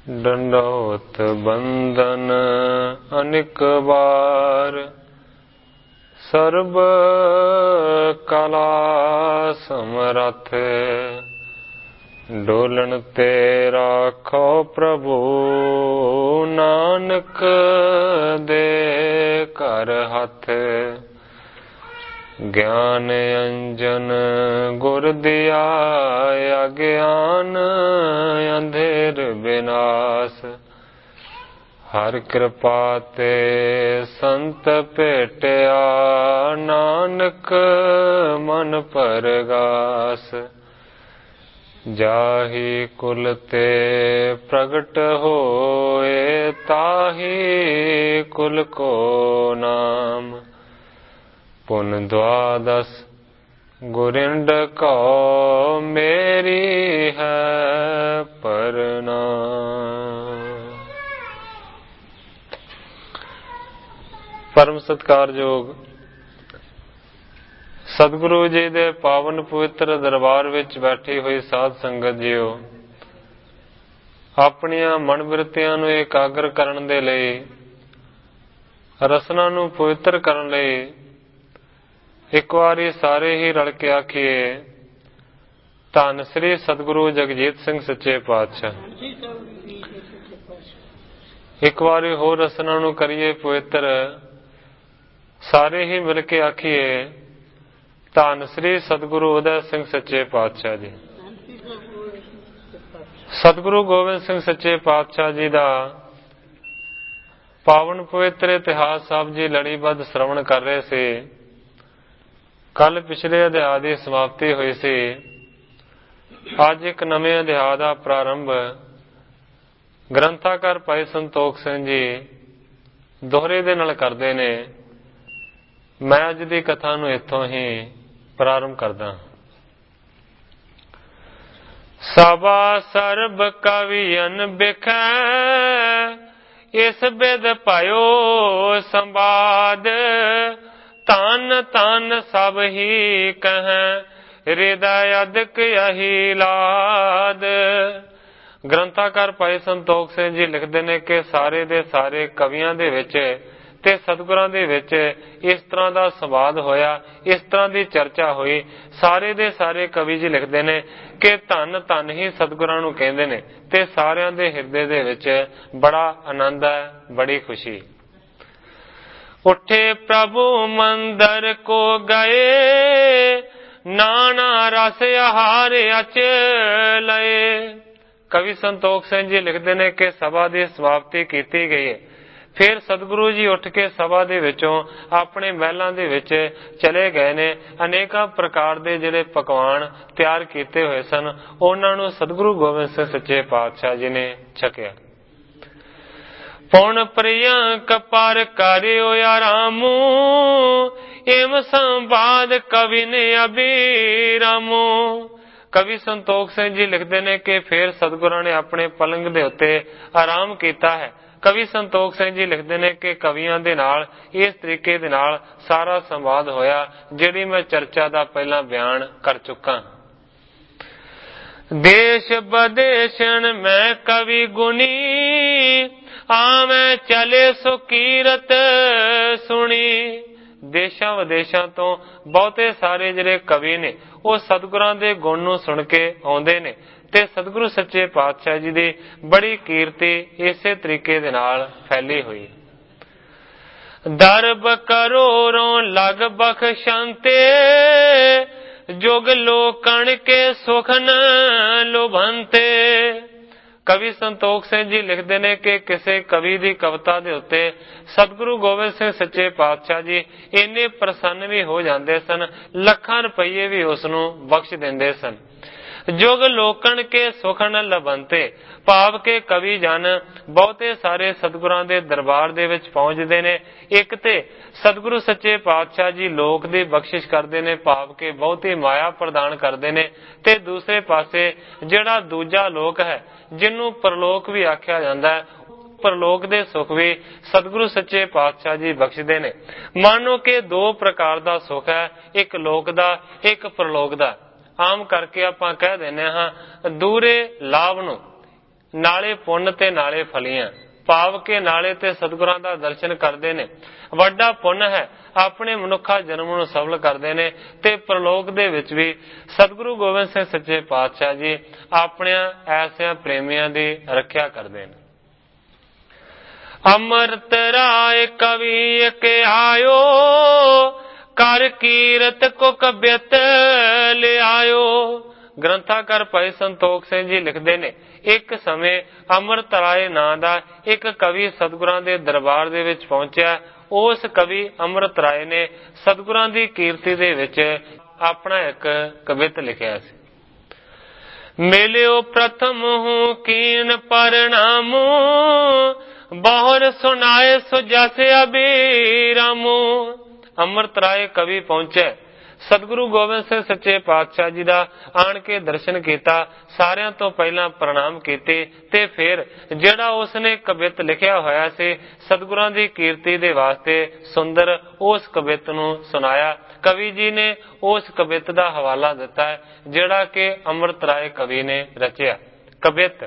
ਡੰਡੋਤ ਬੰਦਨ ਅਨਿਕ ਵਾਰ, ਸਰਬ ਕਲਾ ਸਮਰੱਥ। ਡੋਲਣ ਤੇ ਰਾਖੋ ਪ੍ਰਭੂ, ਨਾਨਕ ਦੇ ਘਰ ਹੱਥ। ਗਿਆਨ ਅੰਜਨ ਗੁਰ ਦਿਆ, ਅਗਿਆਨ ਅੰਧੇਰ ਬਿਨਾਸ਼। ਹਰ ਕਿਰਪਾ ਤੇ ਸੰਤ ਭੇਟਿਆ, ਨਾਨਕ ਮਨ ਪਰਗਾਸ। ਜਾਹੀ ਕੁਲ ਤੇ ਪ੍ਰਗਟ ਹੋਏ, ਤਾਹੀ ਕੁਲ ਕੋ ਨਾਮ। ਪੁਨ ਦੁਆਦਸ ਗੁਰਿੰਡ ਕਉ, ਮੇਰੀ ਹੈ ਪ੍ਰਣਾਮ। ਪਰਮ ਸਤਿਕਾਰਯੋਗ ਸਤਿਗੁਰੂ ਜੀ ਦੇ ਪਾਵਨ ਪਵਿੱਤਰ ਦਰਬਾਰ ਵਿੱਚ ਬੈਠੀ ਹੋਈ ਸਾਧ ਸੰਗਤ ਜੀਓ, ਆਪਣੀਆਂ ਮਨ ਬਿਰਤੀਆਂ ਨੂੰ ਇਕਾਗਰ ਕਰਨ ਦੇ ਲਈ, ਰਸਨਾ ਨੂੰ ਪਵਿੱਤਰ ਕਰਨ ਲਈ ਇੱਕ ਵਾਰੀ ਸਾਰੇ ਹੀ ਰਲ ਕੇ ਆਖੀਏ, ਧੰਨ ਸ੍ਰੀ ਸਤਿਗੁਰੂ ਜਗਜੀਤ ਸਿੰਘ ਸੱਚੇ ਪਾਤਸ਼ਾਹ। ਇੱਕ ਵਾਰੀ ਹੋਰ ਰਸਨਾ ਨੂੰ ਕਰੀਏ ਪਵਿੱਤਰ, ਸਾਰੇ ਹੀ ਮਿਲ ਕੇ ਆਖੀਏ, ਧੰਨ ਸ੍ਰੀ ਸਤਿਗੁਰੂ ਉਦੈ ਸਿੰਘ ਸੱਚੇ ਪਾਤਸ਼ਾਹ ਜੀ। ਸਤਿਗੁਰੂ ਗੋਬਿੰਦ ਸਿੰਘ ਸੱਚੇ ਪਾਤਸ਼ਾਹ ਜੀ ਦਾ ਪਾਵਨ ਪਵਿੱਤਰ ਇਤਿਹਾਸ ਸਾਹਿਬ ਜੀ ਲੜੀਬੱਧ ਸ਼੍ਰਵਣ ਕਰ ਰਹੇ ਸੀ। ਕੱਲ ਪਿਛਲੇ ਅਧਿਆਇ ਦੀ ਸਮਾਪਤੀ ਹੋਈ ਸੀ। ਅੱਜ ਇੱਕ ਨਵੇਂ ਅਧਿਆਇ ਦਾ ਪ੍ਰਾਰੰਭ ਗ੍ਰੰਥਾਕਾਰ ਭਾਈ ਸੰਤੋਖ ਸਿੰਘ ਜੀ ਦੋਹਰੇ ਦੇ ਨਾਲ ਕਰਦੇ ਨੇ। ਮੈਂ ਅੱਜ ਦੀ ਕਥਾ ਨੂੰ ਇੱਥੋਂ ਹੀ ਪ੍ਰਾਰੰਭ ਕਰਦਾ। ਸਭਾ ਸਰਬ ਕਵੀਨ ਬਿਖੈ, ਇਸ ਬਿਦ ਭਇਓ ਸੰਵਾਦ। ਧਨ ਧਨ ਸਭ ਹੀ ਕਹੈ, ਹਿਰਦੈ ਅਦਕ ਇਹੀ ਲਾਦ। ਗ੍ਰੰਥਾਕਾਰ ਭਾਈ ਸੰਤੋਖ ਸਿੰਘ ਜੀ ਲਿਖਦੇ ਨੇ ਕਿ ਸਾਰੇ ਦੇ ਸਾਰੇ ਕਵੀਆਂ ਦੇ ਵਿੱਚ ਤੇ ਸਤਿਗੁਰਾਂ ਦੇ ਵਿੱਚ ਇਸ ਤਰ੍ਹਾਂ ਦਾ ਸੰਵਾਦ ਹੋਇਆ, ਇਸ ਤਰ੍ਹਾਂ ਦੀ ਚਰਚਾ ਹੋਈ। ਸਾਰੇ ਦੇ ਸਾਰੇ ਕਵੀ ਜੀ ਲਿਖਦੇ ਨੇ ਕਿ ਧੰਨ ਧੰਨ ਹੀ ਸਤਿਗੁਰਾਂ ਨੂੰ ਕਹਿੰਦੇ ਨੇ ਤੇ ਸਾਰਿਆਂ ਦੇ ਹਿਰਦੇ ਦੇ ਵਿੱਚ ਬੜਾ ਆਨੰਦ ਹੈ, ਬੜੀ ਖੁਸ਼ੀ। ਉੱਠੇ ਪ੍ਰਭੂ ਮੰਦਰ ਕੋ ਗਏ, ਨਾਨਾ ਰਸ ਆਹਾਰ ਅਚ ਲਏ। ਕਵੀ ਸੰਤੋਖ ਸਿੰਘ ਜੀ ਲਿਖਦੇ ਨੇ ਕਿ ਸਭਾ ਦੀ ਸਮਾਪਤੀ ਕੀਤੀ ਗਈ ਹੈ। ਫਿਰ ਸਤਿਗੁਰੂ ਜੀ ਉੱਠ ਕੇ ਸਭਾ ਦੇ ਵਿੱਚੋਂ ਆਪਣੇ ਮਹਿਲਾਂ ਦੇ ਵਿੱਚ ਚਲੇ ਗਏ ਨੇ। ਅਨੇਕਾਂ ਪ੍ਰਕਾਰ ਦੇ ਜਿਹੜੇ ਪਕਵਾਨ ਤਿਆਰ ਕੀਤੇ ਹੋਏ ਸਨ, ਉਹਨਾਂ ਨੂੰ ਸਤਿਗੁਰੂ ਗੋਬਿੰਦ ਸਿੰਘ ਸੱਚੇ ਪਾਤਸ਼ਾਹ ਜੀ ਨੇ ਛਕਿਆ। ਪੁਣ ਪ੍ਰਿਯੰਕ ਪਰ ਕਰਿਓ ਆਰਾਮੂ, ਇਮ ਸੰਵਾਦ ਕਵੀ ਨੇ ਅਬੀਰਾਮੂ। ਕਵੀ ਸੰਤੋਖ ਸਿੰਘ ਜੀ ਲਿਖਦੇ ਨੇ ਕਿ ਫਿਰ ਸਤਿਗੁਰਾਂ ਨੇ ਆਪਣੇ ਪਲੰਗ ਦੇ ਉੱਤੇ ਆਰਾਮ ਕੀਤਾ ਹੈ। ਕਵੀ ਸੰਤੋਖ ਸਿੰਘ ਜੀ ਲਿਖਦੇ ਨੇ ਕਿ ਕਵੀਆਂ ਦੇ ਨਾਲ ਇਸ ਤਰੀਕੇ ਦੇ ਨਾਲ ਸਾਰਾ ਸੰਵਾਦ ਹੋਇਆ, ਜਿਹੜੀ ਮੈਂ ਚਰਚਾ ਦਾ ਪਹਿਲਾਂ ਬਿਆਨ ਕਰ ਚੁੱਕਾ। ਦੇਸ਼ ਬਦੇਸ਼ਨ ਮੈਂ ਕਵੀ ਗੁਣੀ, ਆਵੇਂ ਚਲੇ ਸੋ ਕੀਰਤ ਸੁਣੀ। ਦੇਸ਼ਾਂ ਵਿਦੇਸ਼ਾਂ ਤੋਂ ਬਹੁਤੇ ਸਾਰੇ ਜਿਹੜੇ ਕਵੀ ਨੇ ਉਹ ਸਤਿਗੁਰਾਂ ਦੇ ਗੁਣ ਨੂੰ ਸੁਣ ਕੇ ਆਉਂਦੇ ਨੇ ਤੇ ਸਤਿਗੁਰੂ ਸੱਚੇ ਪਾਤਸ਼ਾਹ ਜੀ ਦੀ ਬੜੀ ਕੀਰਤੀ ਇਸੇ ਤਰੀਕੇ ਦੇ ਨਾਲ ਫੈਲੀ ਹੋਈ। ਦਰਬ ਕਰੋੜੋਂ ਲਗ ਬਖਸ਼ੰਤੇ, ਜੁਗ ਲੋਕਣ ਕੇ ਸੁਖ ਨ ਲੁਭੰਤੇ। ਕਵੀ ਸੰਤੋਖ ਸਿੰਘ ਜੀ ਲਿਖਦੇ ਨੇ ਕਿ ਕਿਸੇ ਕਵੀ ਦੀ ਕਵਿਤਾ ਦੇ ਉੱਤੇ ਸਤਿਗੁਰੂ ਗੋਬਿੰਦ ਸਿੰਘ ਸੱਚੇ ਪਾਤਸ਼ਾਹ ਜੀ ਇੰਨੇ ਪ੍ਰਸੰਨ ਵੀ ਹੋ ਜਾਂਦੇ ਸਨ, ਲੱਖਾਂ ਰੁਪਈਏ ਵੀ ਉਸ ਨੂੰ ਬਖਸ਼ ਦਿੰਦੇ ਸਨ। ਜੁਗ ਲੋਕਣ ਕੇ ਸੁਖ ਨ ਲਭੰਤੇ, ਭਾਵ ਕਿ ਕਵੀ ਜਨ ਬਹੁਤੇ ਸਾਰੇ ਸਤਿਗੁਰਾਂ ਦੇ ਦਰਬਾਰ ਦੇ ਵਿੱਚ ਪਹੁੰਚਦੇ ਨੇ। ਇੱਕ ਤੇ ਸਤਿਗੁਰੂ ਸੱਚੇ ਪਾਤਸ਼ਾਹ ਜੀ ਲੋਕ ਦੀ ਬਖਸ਼ਿਸ਼ ਕਰਦੇ ਨੇ, ਭਾਵ ਕਿ ਬਹੁਤੀ ਮਾਇਆ ਪ੍ਰਦਾਨ ਕਰਦੇ ਨੇ। ਤੇ ਦੂਸਰੇ ਪਾਸੇ ਜਿਹੜਾ ਦੂਜਾ ਲੋਕ ਹੈ, ਜਿਹਨੂੰ ਪਰਲੋਕ ਵੀ ਆਖਿਆ ਜਾਂਦਾ ਹੈ, ਪਰਲੋਕ ਦੇ ਸੁਖ ਵੀ ਸਤਿਗੁਰੂ ਸੱਚੇ ਪਾਤਸ਼ਾਹ ਜੀ ਬਖਸ਼ਦੇ ਨੇ। ਮਾਨੋ ਕਿ ਦੋ ਪ੍ਰਕਾਰ ਦਾ ਸੁਖ ਹੈ, ਇੱਕ ਲੋਕ ਦਾ, ਇੱਕ ਪਰਲੋਕ ਦਾ। ਆਮ ਕਰਕੇ ਆਪਾਂ ਕਹਿ ਦਿੰਦੇ ਹਾਂ ਦੂਰੇ ਲਾਭ ਨੂੰ ਨਾਲੇ ਪੁੰਨ ਤੇ ਨਾਲੇ ਫਲੀਆਂ, ਭਾਵ ਕੇ ਨਾਲੇ ਤੇ ਸਤਿਗੁਰਾਂ ਦਾ ਦਰਸ਼ਨ ਕਰਦੇ ਨੇ, ਵੱਡਾ ਪੁੰਨ ਹੈ, ਆਪਣੇ ਮਨੁੱਖਾ ਜਨਮ ਨੂੰ ਸਫਲ ਕਰਦੇ ਨੇ, ਤੇ ਪ੍ਰਲੋਕ ਦੇ ਵਿੱਚ ਵੀ ਸਤਿਗੁਰੂ ਗੋਬਿੰਦ ਸਿੰਘ ਸੱਚੇ ਪਾਤਸ਼ਾਹ ਜੀ ਆਪਣਿਆਂ ਐਸਿਆਂ ਪ੍ਰੇਮੀਆਂ ਦੀ ਰੱਖਿਆ ਕਰਦੇ ਨੇ। ਅੰਮ੍ਰਿਤ ਰਾਏ ਕਵੀ ਕੇ ਆਇਓ, ਕਰ ਕੀਰਤ ਕੋ ਕਬਿਤ ਲਿਆਇਓ। ਗ੍ਰੰਥਾਕਾਰ ਭਾਈ ਸੰਤੋਖ ਸਿੰਘ ਜੀ ਲਿਖਦੇ ਨੇ, ਇੱਕ ਸਮੇਂ ਅੰਮ੍ਰਿਤ ਰਾਏ ਨਾਂ ਦਾ ਇੱਕ ਕਵੀ ਸਤਿਗੁਰਾਂ ਦੇ ਦਰਬਾਰ ਦੇ ਵਿੱਚ ਪਹੁੰਚਿਆ। ਉਸ ਕਵੀ ਅੰਮ੍ਰਿਤ ਰਾਏ ਨੇ ਸਤਿਗੁਰਾਂ ਦੀ ਕੀਰਤੀ ਦੇ ਵਿੱਚ ਆਪਣਾ ਇੱਕ ਕਵਿਤ ਲਿਖਿਆ ਸੀ। ਮਿਲਿਓ ਪ੍ਰਥਮ ਹੂੰ ਕੀਨ ਪਰਣਾਮ, ਬਹੁਰ ਸੁਨਾਏ ਸੋ ਜਸ ਅਬੀਰਾਮੂ। ਅੰਮ੍ਰਿਤ ਰਾਏ ਕਵੀ ਪਹੁੰਚੇ, ਸਤਿਗੁਰੂ ਗੋਬਿੰਦ ਸਿੰਘ ਸੱਚੇ ਪਾਤਸ਼ਾਹ ਜੀ ਦਾ ਆਣ ਕੇ ਦਰਸ਼ਨ ਕੀਤਾ, ਸਾਰਿਆਂ ਤੋਂ ਪਹਿਲਾਂ ਪ੍ਰਣਾਮ ਕੀਤੇ, ਤੇ ਫਿਰ ਜਿਹੜਾ ਉਸਨੇ ਕਵਿਤ ਲਿਖਿਆ ਹੋਇਆ ਸੀ ਸਤਿਗੁਰਾਂ ਦੀ ਕੀਰਤੀ ਦੇ ਵਾਸਤੇ ਸੁੰਦਰ, ਉਸ ਕਵਿਤ ਨੂੰ ਸੁਣਾਇਆ। ਕਵੀ ਜੀ ਨੇ ਉਸ ਕਵਿਤ ਦਾ ਹਵਾਲਾ ਦਿੱਤਾ ਹੈ ਜਿਹੜਾ ਕਿ ਅੰਮ੍ਰਿਤ ਰਾਏ ਕਵੀ ਨੇ ਰਚਿਆ। ਕਵਿਤ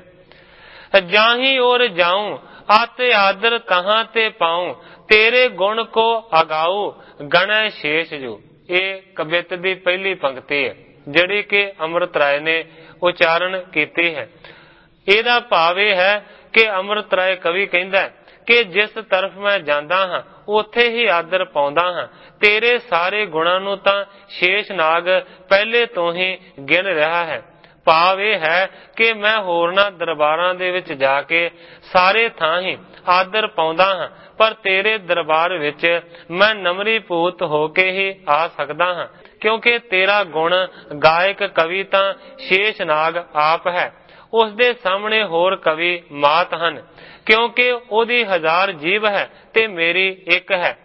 ਜਾਹੀ ਔਰ ਜਾऊं, ਆਤੇ ਆਦਰ ਕਹਾਂ ਤੇ ਪਾऊं, ਤੇਰੇ ਗੁਣ ਕੋ ਅਗਾਊ, ਗਣੈ ਸ਼ੇਸ਼ ਜੂ। ਇਹ ਕਵਿਤ ਦੀ ਪਹਿਲੀ ਪੰਕਤੀ ਹੈ ਜਿਹੜੀ ਕਿ ਅੰਮ੍ਰਿਤ ਰਾਏ ਨੇ ਉਚਾਰਨ ਕੀਤੀ ਹੈ। ਇਹਦਾ ਭਾਵ ਇਹ ਹੈ ਕਿ ਅੰਮ੍ਰਿਤ ਰਾਏ ਕਵੀ ਕਹਿੰਦਾ ਕਿ ਜਿਸ ਤਰਫ ਮੈਂ ਜਾਂਦਾ ਹਾਂ ਉੱਥੇ ਹੀ ਆਦਰ ਪਾਉਂਦਾ ਹਾਂ, ਤੇਰੇ ਸਾਰੇ ਗੁਣਾਂ ਨੂੰ ਤਾਂ ਸ਼ੇਸ਼ ਨਾਗ ਪਹਿਲੇ ਤੋਂ ਹੀ ਗਿਣ ਰਿਹਾ ਹੈ। ਭਾਵ ਇਹ ਹੈ ਕਿ ਮੈਂ ਹੋਰਨਾਂ ਦਰਬਾਰਾਂ ਦੇ ਵਿੱਚ ਜਾ ਕੇ ਸਾਰੇ ਥਾਂ ਹੀ ਆਦਰ ਪਾਉਂਦਾ ਹਾਂ, ਪਰ ਤੇਰੇ ਦਰਬਾਰ ਵਿੱਚ ਮੈਂ ਨਮਰੀ ਪੂਤ ਹੋ ਕੇ ਹੀ ਆ ਸਕਦਾ ਹਾਂ, ਕਿਉਂਕਿ ਤੇਰਾ ਗੁਣ ਗਾਇਕ ਕਵੀ ਤਾਂ ਸ਼ੇਸ਼ ਨਾਗ ਆਪ ਹੈ। ਉਸ ਦੇ ਸਾਹਮਣੇ ਹੋਰ ਕਵੀ ਮਾਤ ਹਨ, ਕਿਉਂਕਿ ਉਹਦੀ 1000 ਜੀਭ ਹੈ ਤੇ ਮੇਰੀ ਇੱਕ ਹੈ।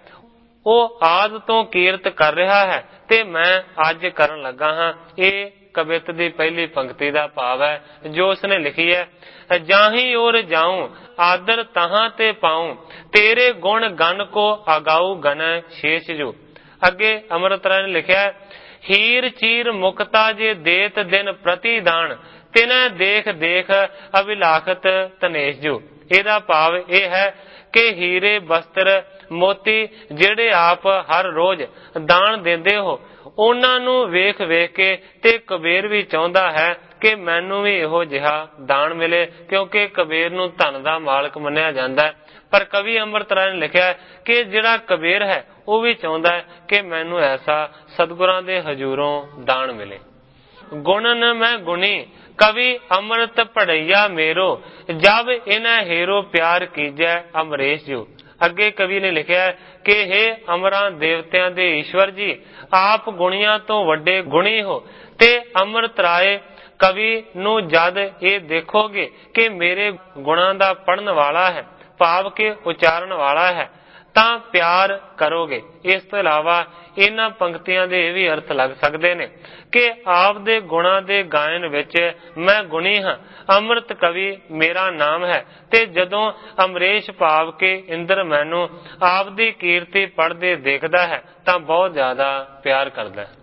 ਉਹ ਆਦ ਤੋਂ ਕੀਰਤ ਕਰ ਰਿਹਾ ਹੈ ਤੇ ਮੈਂ ਅੱਜ ਕਰਨ ਲੱਗਾ ਹਾਂ। ਇਹ ਕਵਿਤ ਦੀ ਪਹਿਲੀ ਪੰਕਤੀ ਦਾ ਭਾਵ ਹੈ ਜੋ ਉਸਨੇ ਲਿਖੀ ਹੈ। ਜਾਹੀ ਔਰ ਜਾऊं, ਆਦਰ ਤਹਾਂ ਤੇ ਪਾऊं, ਤੇਰੇ ਗੁਣ ਗਨ ਕੋ ਅਗਾਊ ਗਨੈ ਸ਼ੇਸ਼ ਜੂ। ਅੱਗੇ ਅੰਮ੍ਰਿਤ ਰਾਏ ਨੇ ਲਿਖਿਆ, ਹੀਰ ਚੀਰ ਮੁਕਤਾ ਜੇ ਦੇਤ ਦਿਨ ਪ੍ਰਤੀ ਦਾਨ, ਤਿਨੈ ਦੇਖ ਦੇਖ ਅਭਿਲਾਖਤ ਤਨੇਸ਼ ਜੂ। ਇਹਦਾ ਭਾਵ ਇਹ ਹੈ ਕਿ ਹੀਰੇ ਬਸਤਰ ਮੋਤੀ ਜਿਹੜੇ ਆਪ ਹਰ ਰੋਜ਼ ਦਾਨ ਦਿੰਦੇ ਹੋ, ਉਹਨਾਂ ਨੂੰ ਵੇਖ ਵੇਖ ਕੇ ਤੇ ਕਬੀਰ ਵੀ ਚਾਹੁੰਦਾ ਹੈ ਕਿ ਮੈਨੂੰ ਵੀ ਇਹੋ ਜਿਹਾ ਦਾਨ ਮਿਲੇ, ਕਿਉਂਕਿ ਕਬੀਰ ਨੂੰ ਧਨ ਦਾ ਮਾਲਕ ਮੰਨਿਆ ਜਾਂਦਾ ਹੈ। ਪਰ ਕਵੀ ਅੰਮ੍ਰਿਤ ਰਾਏ ਨੇ ਲਿਖਿਆ ਕਿ ਜਿਹੜਾ ਕਬੀਰ ਹੈ ਉਹ ਵੀ ਚਾਹੁੰਦਾ ਹੈ ਕਿ ਮੈਨੂੰ ਐਸਾ ਸਤਿਗੁਰਾਂ ਦੇ ਹਜ਼ੂਰੋਂ ਦਾਨ ਮਿਲੇ। ਗੁਣਨ ਮੈਂ ਗੁਣੀ ਕਵੀ ਅੰਮ੍ਰਿਤ ਪੜਈਆ ਮੇਰੋ, ਜਬ ਇਨੈ ਹੀਰੋ ਪਿਆਰ ਕੀਜੈ ਅਮਰੇਸ਼ ਜੂ। ਅੱਗੇ ਕਵੀ ਨੇ ਲਿਖਿਆ ਕਿ ਹੇ ਅਮਰਾਂ ਦੇਵਤਿਆਂ ਦੇ ਈਸ਼ਵਰ ਜੀ, ਆਪ ਗੁਣੀਆਂ ਤੋਂ ਵੱਡੇ ਗੁਣੀ ਹੋ, ਤੇ ਅੰਮ੍ਰਿਤ ਰਾਏ ਕਵੀ ਨੂੰ ਜਦ ਇਹ ਦੇਖੋਗੇ ਕਿ ਮੇਰੇ ਗੁਣਾਂ ਦਾ ਪੜਨ ਵਾਲਾ ਹੈ, ਭਾਵ ਕਿ ਉਚਾਰਨ ਵਾਲਾ ਹੈ, ਤਾਂ ਪਿਆਰ ਕਰੋਗੇ। ਇਸ ਤੋਂ ਇਲਾਵਾ ਇਹਨਾਂ ਪੰਕਤੀਆਂ ਦੇ ਇਹ ਵੀ ਅਰਥ ਲੱਗ ਸਕਦੇ ਨੇ ਕਿ ਆਪ ਦੇ ਗੁਣਾਂ ਦੇ ਗਾਇਨ ਵਿੱਚ ਮੈਂ ਗੁਣੀ ਹਾਂ, ਅੰਮ੍ਰਿਤ ਕਵੀ ਮੇਰਾ ਨਾਮ ਹੈ, ਤੇ ਜਦੋਂ ਅਮਰੇਸ਼ ਭਾਵ ਕੇ ਇੰਦਰ ਮੈਨੂੰ ਆਪ ਦੀ ਕੀਰਤੀ ਪੜ੍ਹਦੇ ਦੇਖਦਾ ਹੈ ਤਾਂ ਬਹੁਤ ਜ਼ਿਆਦਾ ਪਿਆਰ ਕਰਦਾ ਹੈ।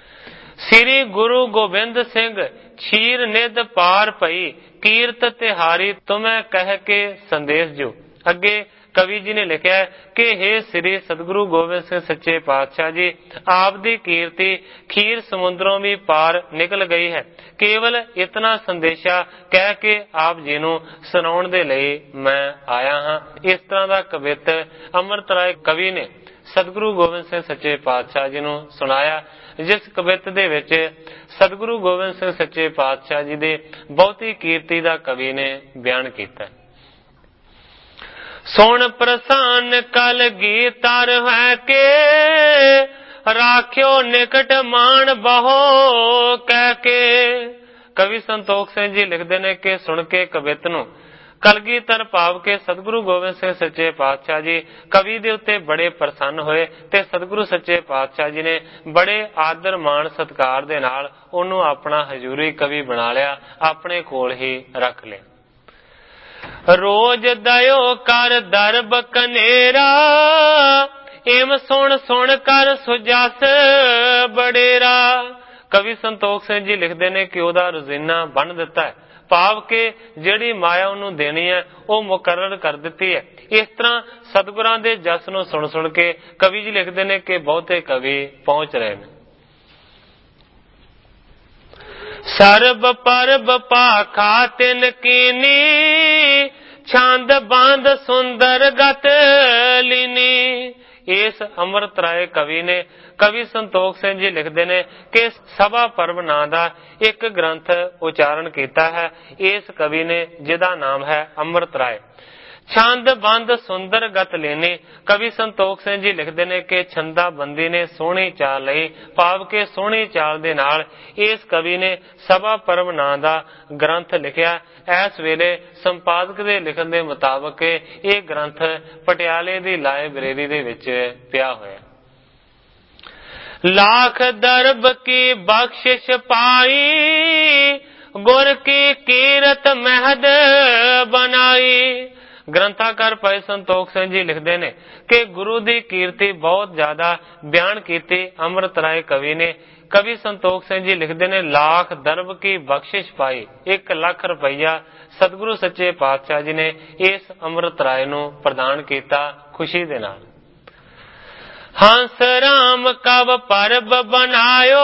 ਸ੍ਰੀ ਗੁਰੂ ਗੋਬਿੰਦ ਸਿੰਘ ਛੀਰ ਨਿਧ ਪਾਰ ਪਈ, ਕੀਰਤ ਤਿਹਾਰੀ ਤੁਮੈ ਕਹਿ ਕੇ ਸੰਦੇਸ਼ ਜੋ। ਅੱਗੇ ਕਵੀ ਜੀ ਨੇ ਲਿਖਿਆ ਕਿ हे ਸ੍ਰੀ ਸਤਿਗੁਰੂ ਗੋਬਿੰਦ ਸਿੰਘ ਸੱਚੇ ਪਾਤਸ਼ਾਹ ਜੀ, ਆਪ ਦੀ ਕੀਰਤੀ ਖੀਰ ਸਮੁੰਦਰੋਂ ਵੀ ਪਾਰ ਨਿਕਲ ਗਈ ਹੈ। ਕੇਵਲ ਇਤਨਾ ਸੰਦੇਸ਼ਾ ਕਹਿ ਕੇ ਆਪ ਜੀ ਨੂੰ ਸੁਣਾਉਣ ਦੇ ਲਈ ਮੈਂ ਆਇਆ ਹਾਂ। ਇਸ ਤਰ੍ਹਾਂ ਦਾ ਕਵਿਤ ਅੰਮ੍ਰਿਤ ਰਾਏ ਕਵੀ ਨੇ ਸਤਿਗੁਰੂ ਗੋਬਿੰਦ ਸਿੰਘ ਸੱਚੇ ਪਾਤਸ਼ਾਹ ਜੀ ਨੂੰ ਸੁਣਾਇਆ, ਜਿਸ ਕਵਿਤ ਦੇ ਵਿੱਚ ਸਤਿਗੁਰੂ ਗੋਬਿੰਦ ਸਿੰਘ ਸੱਚੇ ਪਾਤਸ਼ਾਹ ਜੀ ਦੇ ਬਹੁਤੀ ਕੀਰਤੀ ਦਾ ਕਵੀ ਨੇ ਬਿਆਨ ਕੀਤਾ। ਸੁਣ ਪ੍ਰਸੰਨ ਕਲ ਗੀਤਰ ਹੈ ਕੇ, ਰਾਖਿਓ ਨਿਕਟ ਮਾਨ ਬਹੁ ਕਹਿ ਕੇ। ਕਵੀ ਸੰਤੋਖ ਸਿੰਘ ਜੀ ਲਿਖਦੇ ਨੇ ਕਿ ਸੁਣ ਕੇ ਕਵਿਤ ਨੂੰ ਕਲਗੀਧਰ ਭਾਵ ਕੇ ਸਤਿਗੁਰੂ ਗੋਬਿੰਦ ਸਿੰਘ ਸੱਚੇ ਪਾਤਸ਼ਾਹ ਜੀ ਕਵੀ ਦੇ ਉੱਤੇ ਬੜੇ ਪ੍ਰਸੰਨ ਹੋਏ, ਤੇ ਸਤਿਗੁਰੂ ਸੱਚੇ ਪਾਤਸ਼ਾਹ ਜੀ ਨੇ ਬੜੇ ਆਦਰ ਮਾਣ ਸਤਿਕਾਰ ਦੇ ਨਾਲ ਉਹਨੂੰ ਆਪਣਾ ਹਜ਼ੂਰੀ ਕਵੀ ਬਣਾ ਲਿਆ, ਆਪਣੇ ਕੋਲ ਹੀ ਰੱਖ ਲਿਆ। ਰੋਜ਼ ਦਇਓ ਕਰ ਦਰਬ ਕਨੇਰਾ, ਇਮ ਸੁਣ ਸੁਣ ਕਰ ਸੁਜਸ ਬੜੇਰਾ। ਕਵੀ ਸੰਤੋਖ ਸਿੰਘ ਜੀ ਲਿਖਦੇ ਨੇ ਕਿ ਉਹਦਾ ਰੋਜ਼ੀਨਾ ਬੰਨ ਦਿੱਤਾ ਹੈ, ਭਾਵ ਕਿ ਜਿਹੜੀ ਮਾਇਆ ਉਹਨੂੰ ਦੇਣੀ ਹੈ ਉਹ ਮੁਕਰਰ ਕਰ ਦਿੱਤੀ ਹੈ। ਇਸ ਤਰ੍ਹਾਂ ਸਤਿਗੁਰਾਂ ਦੇ ਜਸ ਨੂੰ ਸੁਣ ਸੁਣ ਕੇ ਕਵੀ ਜੀ ਲਿਖਦੇ ਨੇ ਕਿ ਬਹੁਤੇ ਕਵੀ ਪਹੁੰਚ ਰਹੇ ਨੇ। ਸਰਬ ਪਰਬ ਭਾਖਾ ਤਿਨ ਕੀਨੀ, ਛੰਦ ਬੰਦ ਸੁੰਦਰ ਗਤ ਲੀਨੀ। ਇਸ ਅੰਮ੍ਰਿਤ ਰਾਏ ਕਵੀ ਨੇ, ਕਵੀ ਸੰਤੋਖ ਸਿੰਘ ਜੀ ਲਿਖਦੇ ਨੇ ਕਿ ਸਭਾ ਪਰਬ ਨਾਂ ਦਾ ਇੱਕ ਗ੍ਰੰਥ ਉਚਾਰਨ ਕੀਤਾ ਹੈ ਇਸ ਕਵੀ ਨੇ, ਜਿਹਦਾ ਨਾਮ ਹੈ ਅੰਮ੍ਰਿਤ ਰਾਏ। ਛੰਦ ਬੰਦ ਸੁੰਦਰ ਗਤ ਲੈਨੇ, ਕਵੀ ਸੰਤੋਖ ਸਿੰਘ ਜੀ ਲਿਖਦੇ ਨੇ ਕਿ ਛੰਦਾ ਬੰਦੀ ਨੇ ਸੋਹਣੀ ਚਾਲ ਲਈ, ਭਾਵ ਕਿ ਸੋਹਣੀ ਚਾਲ ਦੇ ਨਾਲ ਇਸ ਕਵੀ ਨੇ ਸਭਾ ਪਰਬ ਨਾਂ ਦਾ ਗ੍ਰੰਥ ਲਿਖਿਆ। ਇਸ ਵੇਲੇ ਸੰਪਾਦਕ ਦੇ ਲਿਖਣ ਦੇ ਮੁਤਾਬਕ ਇਹ ਗ੍ਰੰਥ ਪਟਿਆਲੇ ਦੀ ਲਾਇਬ੍ਰੇਰੀ ਦੇ ਵਿੱਚ ਪਿਆ ਹੋਇਆ। लाख दरब की बख्शिश पाई, गुर की कीरत महद बनाई। ग्रंथाकार भाई संतोख सिंह जी लिखते हैं कि गुरु की कीर्ति बहुत ज्यादा बयान की अमृत राय कवि ने। कवि संतोख सिंह जी लिखते हैं लाख दरब की बख्शिश पाई, 1 लाख रुपया सतगुरु सच्चे पातशाह जी ने इस अमृत राय नूं प्रदान किया खुशी दे नाल। हंस राम कब परब बनायो,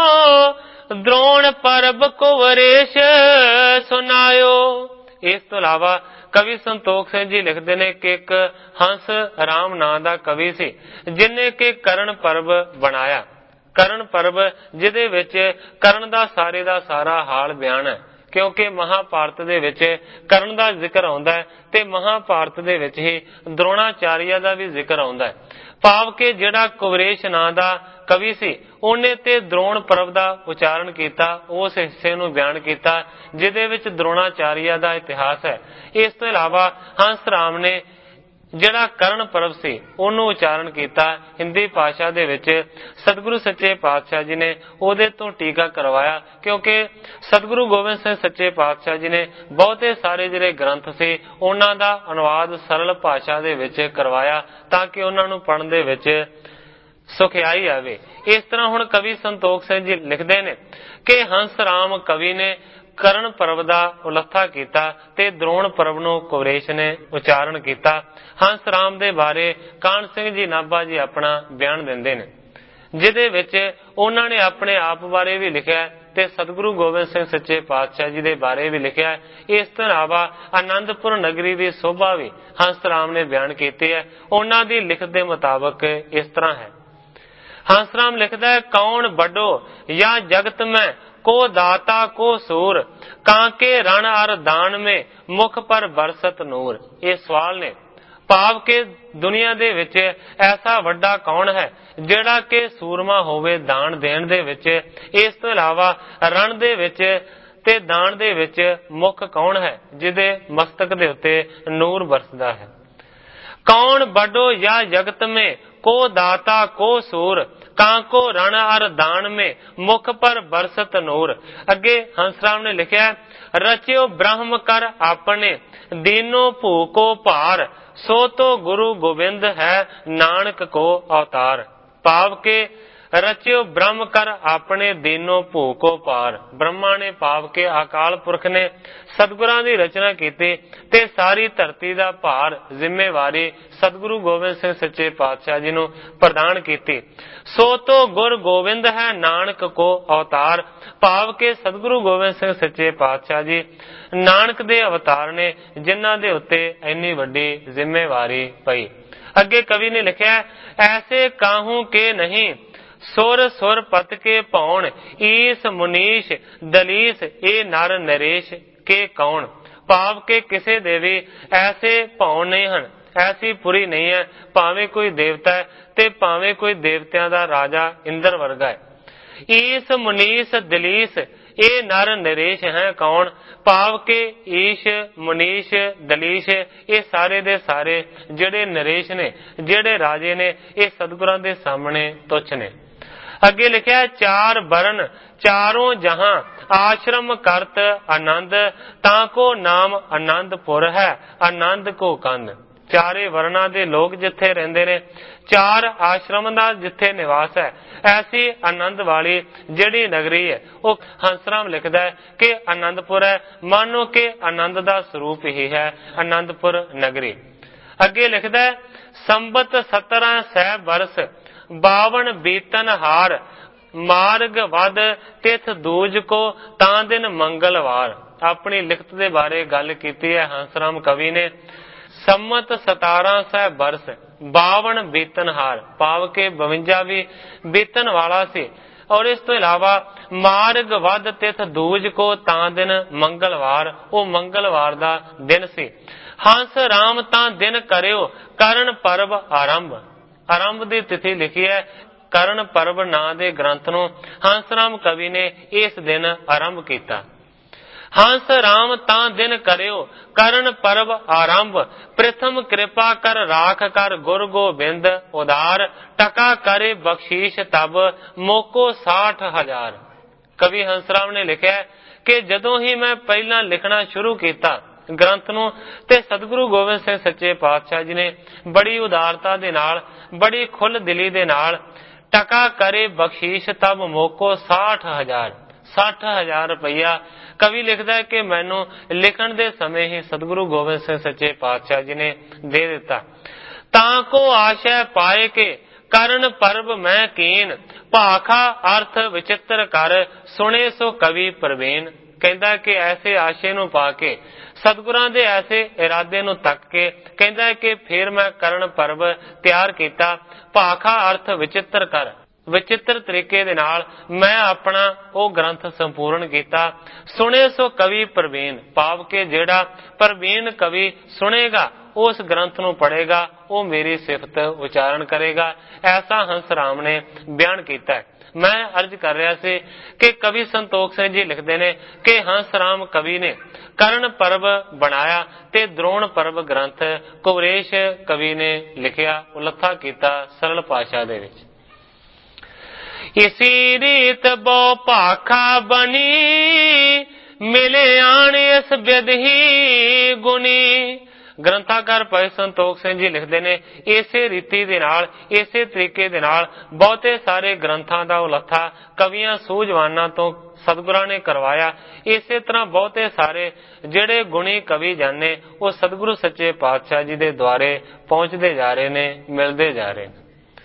द्रोण परब कुवरेश सुनायो। इस तो इलावा कवि संतोख सिंह जी लिखते हैं कि एक हंस राम नां दा कवि सी जिन्हें कि करण परब बनाया। करण परब जिहदे विच करण दा सारा हाल बयान है, क्योंकि महाभारत दे विच करण दा जिक्र आउंदा है ते महाभारत दे विच ही द्रोणाचार्य दा भी जिक्र आउंदा है। भाव के जिहड़ा कुवरेश नां दा कवि सी ਉਹਨੇ ਤੇ द्रोण परब ਦਾ उचारण किया, उस हिस्से ਨੂੰ ਬਿਆਨ ਕੀਤਾ ਜਿਹਦੇ ਵਿੱਚ द्रोणाचार्य ਦਾ इतिहास है। इस तो इलावा हंस राम ने ਜਿਹੜਾ ਕਰਨ ਪਰਬ ਸੀ ਉਹਨੂੰ ਉਚਾਰਨ ਕੀਤਾ ਹਿੰਦੀ ਭਾਸ਼ਾ ਦੇ ਵਿੱਚ। ਸਤਿਗੁਰੂ ਸੱਚੇ ਪਾਤਸ਼ਾਹ ਜੀ ਨੇ ਉਹਦੇ ਤੋਂ ਟੀਕਾ ਕਰਵਾਇਆ, ਕਿਉਂਕਿ ਸਤਿਗੁਰੂ ਗੋਬਿੰਦ ਸਿੰਘ ਸੱਚੇ ਪਾਤਸ਼ਾਹ ਜੀ ਨੇ ਬਹੁਤੇ ਸਾਰੇ ਜਿਹੜੇ ਗ੍ਰੰਥ ਸੀ ਉਹਨਾਂ ਦਾ ਅਨੁਵਾਦ ਸਰਲ ਭਾਸ਼ਾ ਦੇ ਵਿੱਚ ਕਰਵਾਇਆ ਤਾਂ ਕਿ ਉਹਨਾਂ ਨੂੰ ਪੜ੍ਹਨ ਦੇ ਵਿੱਚ ਸੁਖਿਆਈ ਆਵੇ। ਇਸ ਤਰ੍ਹਾਂ ਹੁਣ ਕਵੀ ਸੰਤੋਖ ਸਿੰਘ ਜੀ ਲਿਖਦੇ ਨੇ ਕਿ ਹੰਸ ਰਾਮ ਕਵੀ ਨੇ ਕਰਨ ਪਰਬ ਦਾ ਉਲੱਥਾ ਕੀਤਾ ਤੇ द्रोण ਪਰਬ ਨੂੰ ਕੁਵਰੇਸ਼ ਨੇ ਉਚਾਰਨ ਕੀਤਾ। ਹੰਸ ਰਾਮ ਦੇ ਬਾਰੇ ਕਾਹਨ ਸਿੰਘ ਜੀ ਨਾਭਾ ਜੀ ਆਪਣਾ ਬਿਆਨ ਦਿੰਦੇ ਨੇ, ਜਿਹਦੇ ਵਿੱਚ ਉਹਨਾਂ ਨੇ ਆਪਣੇ ਆਪ ਬਾਰੇ ਵੀ ਲਿਖਿਆ ਤੇ ਸਤਿਗੁਰੂ ਗੋਬਿੰਦ ਸਿੰਘ ਸੱਚੇ ਪਾਤਸ਼ਾਹ ਜੀ ਦੇ ਬਾਰੇ ਵੀ ਲਿਖਿਆ। ਇਸ ਤੋਂ ਇਲਾਵਾ ਆਨੰਦਪੁਰ ਨਗਰੀ ਦੀ ਸੋਭਾ ਵੀ ਹੰਸ ਰਾਮ ਨੇ ਬਿਆਨ ਕੀਤੀ ਹੈ। ਉਹਨਾਂ ਦੀ ਲਿਖਤ ਦੇ ਮੁਤਾਬਕ ਇਸ ਤਰ੍ਹਾਂ ਹੈ। हंस राम लिखता है कौन बड़ो या जगत में को दाता को सूर, कांके रण अर दान में मुख पर बरसत नूर। ये सवाल ने, भाव के दुनिया दे विच ऐसा वड्डा कौन है जिहड़ा के सूरमा होवे दान देण दे विच। इस तो इलावा रण दे विच ते दान दे विच मुख कौन है जिहदे मस्तक दे उत्ते नूर बरसदा है। कौन बड़ो या जगत में को दाता को सूर, कांको रण अर दान में मुख पर बरसत नूर। अगे हंसराम ने लिखा रचियो ब्रह्म कर आपने, दीनो भूको भार, सो तो गुरु गोविंद है नानक को अवतार। भाव के रचियो ब्रह्म कर आपने दीनो भूको पार। ब्रह्मा ने भाव के अकाल पुरख ने सतगुरां दी रचना की ते सारी धरती दा भार जिम्मेवारी सतगुरु गोबिंद सिंह सच्चे पातशाह जी नूं प्रदान की। सो तो गुर गोविंद है नानक को अवतार। भाव के सतगुरु गोबिंद सिंह सच्चे पातशाह जी नानक दे अवतार ने जिन्हां दे उत्ते इन्नी वड्डी जिम्मेवारी पई। अगे कवि ने लिखा ऐसे काहू के नहीं, सुर सुर पत के पौन, ईस मुनीश दलीस ए नर नरेश के कौन। भाव के किसे दे भी ऐसे पौन नहीं हैं, ऐसी पुरी नहीं है, भावें कोई देवता है ते भावें कोई देवतियां दा राजा इंद्र वर्गा है। ईस मुनीस दलीस ए नर नरेश है कौन। भाव के ईश मुनीश दलीश ये सारे दे सारे जेड़े नरेश ने जेड़े राजे ने ये सतगुरां दे सामने तुच्छ ने। अगे लिखा चार बरन चारों जहां आश्रम करत आनंद, ताको नाम आनंदपुर है आनंद को कंद। ਚਾਰੇ ਵਰਨਾ ਦੇ ਲੋਕ ਜਿੱਥੇ ਰਹਿੰਦੇ ਨੇ, ਚਾਰ ਆਸ਼ਰਮ ਦਾ ਜਿੱਥੇ ਨਿਵਾਸ ਹੈ, ਐਸੀ ਆਨੰਦ ਵਾਲੀ ਜਿਹੜੀ ਨਗਰੀ ਹੈ, ਉਹ ਹੰਸਰਾਮ ਲਿਖਦਾ ਹੈ ਕਿ ਆਨੰਦਪੁਰ ਹੈ। ਮਾਨੋ ਕਿ ਆਨੰਦ ਦਾ ਸਰੂਪ ਹੀ ਹੈ ਆਨੰਦਪੁਰ ਨਗਰੀ। ਅੱਗੇ ਲਿਖਦਾ ਹੈ, ਸੰਬਤ 17 ਸਹਿ ਬਰਸ 52 ਬੀਤਨ ਹਾਰ, ਮਾਰਗ ਵਦ ਤਿਥ ਦੂਜ ਕੋ ਤਾਂ ਦਿਨ ਮੰਗਲਵਾਰ। ਆਪਣੀ ਲਿਖਤ ਦੇ ਬਾਰੇ ਗੱਲ ਕੀਤੀ ਹੈ ਹੰਸਰਾਮ ਕਵੀ ਨੇ। ਸੰਮਤ 17 ਸਹਿ ਬਰਸ 52 ਬੀਤਨ ਹਾਰ, ਭਾਵ ਕੇ 52 ਵੀ ਬੀਤਨ ਵਾਲਾ ਸੀ। ਔਰ ਇਸ ਤੋਂ ਇਲਾਵਾ ਮਾਰਗ ਵਦ ਤਿਥ ਦੂਜ ਕੋ ਤਾਂ ਦਿਨ ਮੰਗਲਵਾਰ, ਉਹ ਮੰਗਲਵਾਰ ਦਾ ਦਿਨ ਸੀ। ਹੰਸ ਰਾਮ ਤਾਂ ਦਿਨ ਕਰਿਓ ਕਰਨ ਪਰਬ ਆਰੰਭ। ਆਰੰਭ ਦੀ ਤਿਥੀ ਲਿਖੀ ਹੈ। ਕਰਨ ਪਰਬ ਨਾਂ ਦੇ ਗ੍ਰੰਥ ਨੂੰ ਹੰਸਰਾਮ ਕਵੀ ਨੇ ਇਸ ਦਿਨ ਆਰੰਭ ਕੀਤਾ। ਹੰਸ ਰਾਮ ਤਾਂ ਦਿਨ ਕਰਿਓ ਕਰਨ ਪਰਬ ਆਰੰਭ, ਪ੍ਰਥਮ ਕਿਰਪਾ ਕਰ ਰਾਖ ਕਰ ਗੁਰ ਗੋਬਿੰਦ ਉਦਾਰ, ਟਕਾ ਕਰੇ ਬਖਸ਼ੀਸ਼ ਤਬ ਮੋਕੋ 60,000। ਕਵੀ ਹੰਸਰਾਮ ਨੇ ਲਿਖਿਆ ਕਿ ਜਦੋਂ ਹੀ ਮੈਂ ਪਹਿਲਾਂ ਲਿਖਣਾ ਸ਼ੁਰੂ ਕੀਤਾ ਗ੍ਰੰਥ ਨੂੰ, ਤੇ ਸਤਿਗੁਰੂ ਗੋਬਿੰਦ ਸਿੰਘ ਸੱਚੇ ਪਾਤਸ਼ਾਹ ਜੀ ਨੇ ਬੜੀ ਉਦਾਰਤਾ ਦੇ ਨਾਲ, ਬੜੀ ਖੁੱਲ ਦਿਲੀ ਦੇ ਨਾਲ ਟਕਾ ਕਰੇ ਬਖਸ਼ੀਸ਼ ਤਬ ਮੋਕੋ 60,000, 60,000 ਰੁਪਇਆ ਕਵੀ ਲਿਖਦਾ ਹੈ ਕਿ ਮੈਨੂੰ ਲਿਖਣ ਦੇ ਸਮੇਂ ਹੀ ਸਤਿਗੁਰੂ ਗੋਬਿੰਦ ਸਿੰਘ ਸੱਚੇ ਪਾਤਸ਼ਾਹ ਜੀ ਨੇ ਦੇ ਦਿੱਤਾ। ਤਾਂ ਕੋ ਆਸ਼ਾ ਪਾਏ ਕੇ ਕਰਨ ਪਰਬ ਮੈਂ ਕੀਨ, ਭਾਖਾ ਅਰਥ ਵਿਚਿੱਤਰ ਕਰ ਸੁਣੇ ਸੋ ਕਵੀ ਪ੍ਰਵੀਨ। ਕਹਿੰਦਾ ਕਿ ਐਸੇ ਆਸ਼ੇ ਨੂੰ ਪਾ ਕੇ, ਸਤਿਗੁਰਾਂ ਦੇ ਐਸੇ ਇਰਾਦੇ ਨੂੰ ਤੱਕ ਕੇ ਕਹਿੰਦਾ ਹੈ ਕਿ ਫਿਰ ਮੈਂ ਕਰਨ ਪਰਬ ਤਿਆਰ ਕੀਤਾ। ਭਾਖਾ ਅਰਥ ਵਿਚਿੱਤਰ ਕਰ, ਵਿਚਿੱਤਰ ਤਰੀਕੇ ਦੇ ਨਾਲ ਮੈਂ ਆਪਣਾ ਉਹ ਗ੍ਰੰਥ ਸੰਪੂਰਨ ਕੀਤਾ। ਸੁਣੇ ਸੋ ਕਵੀ ਪ੍ਰਵੀਨ, ਭਾਵ ਕਿ ਜਿਹੜਾ ਪ੍ਰਵੀਨ ਕਵੀ ਸੁਣੇਗਾ, ਉਸ ਗ੍ਰੰਥ ਨੂੰ ਪੜ੍ਹੇਗਾ, ਉਹ ਮੇਰੀ ਸਿਫਤ ਉਚਾਰਨ ਕਰੇਗਾ। ਐਸਾ ਹੰਸਰਾਮ ਨੇ ਬਿਆਨ ਕੀਤਾ ਹੈ। ਮੈਂ ਅਰਜ਼ ਕਰ ਰਿਹਾ ਸੀ ਕਿ ਕਵੀ ਸੰਤੋਖ ਸਿੰਘ ਜੀ ਲਿਖਦੇ ਨੇ ਕਿ ਹੰਸਰਾਮ ਕਵੀ ਨੇ ਕਰਨ ਪਰਬ ਬਣਾਇਆ ਤੇ ਦਰੋਣ ਪਰਬ ਗ੍ਰੰਥ ਕੁਵਰੇਸ਼ ਕਵੀ ਨੇ ਲਿਖਿਆ, ਉਲੱਥਾ ਕੀਤਾ ਸਰਲ ਭਾਸ਼ਾ ਦੇ ਵਿੱਚ। ਇਸੀ ਰੀਤ ਬਹੁ ਭਾਖਾ ਬਣੀ, ਮਿਲੇ ਆਣ ਇਸ ਬਿਦਹੀ ਗੁਣੀ। ਗ੍ਰੰਥਾਕਾਰ ਭਾਈ ਸੰਤੋਖ ਸਿੰਘ ਜੀ ਲਿਖਦੇ ਨੇ ਇਸੇ ਰੀਤੀ ਦੇ ਨਾਲ, ਇਸੇ ਤਰੀਕੇ ਦੇ ਨਾਲ ਬਹੁਤੇ ਸਾਰੇ ਗ੍ਰੰਥਾਂ ਦਾ ਉਲੱਥਾ ਕਵੀਆਂ ਸੂਝਵਾਨਾਂ ਤੋਂ ਸਤਿਗੁਰਾਂ ਨੇ ਕਰਵਾਇਆ। ਇਸੇ ਤਰ੍ਹਾਂ ਬਹੁਤੇ ਸਾਰੇ ਜਿਹੜੇ ਗੁਣੀ ਕਵੀ ਜਾਣੇ, ਉਹ ਸਤਿਗੁਰੂ ਸੱਚੇ ਪਾਤਸ਼ਾਹ ਜੀ ਦੇ ਦੁਆਰੇ ਪਹੁੰਚਦੇ ਜਾ ਰਹੇ ਨੇ, ਮਿਲਦੇ ਜਾ ਰਹੇ ਨੇ।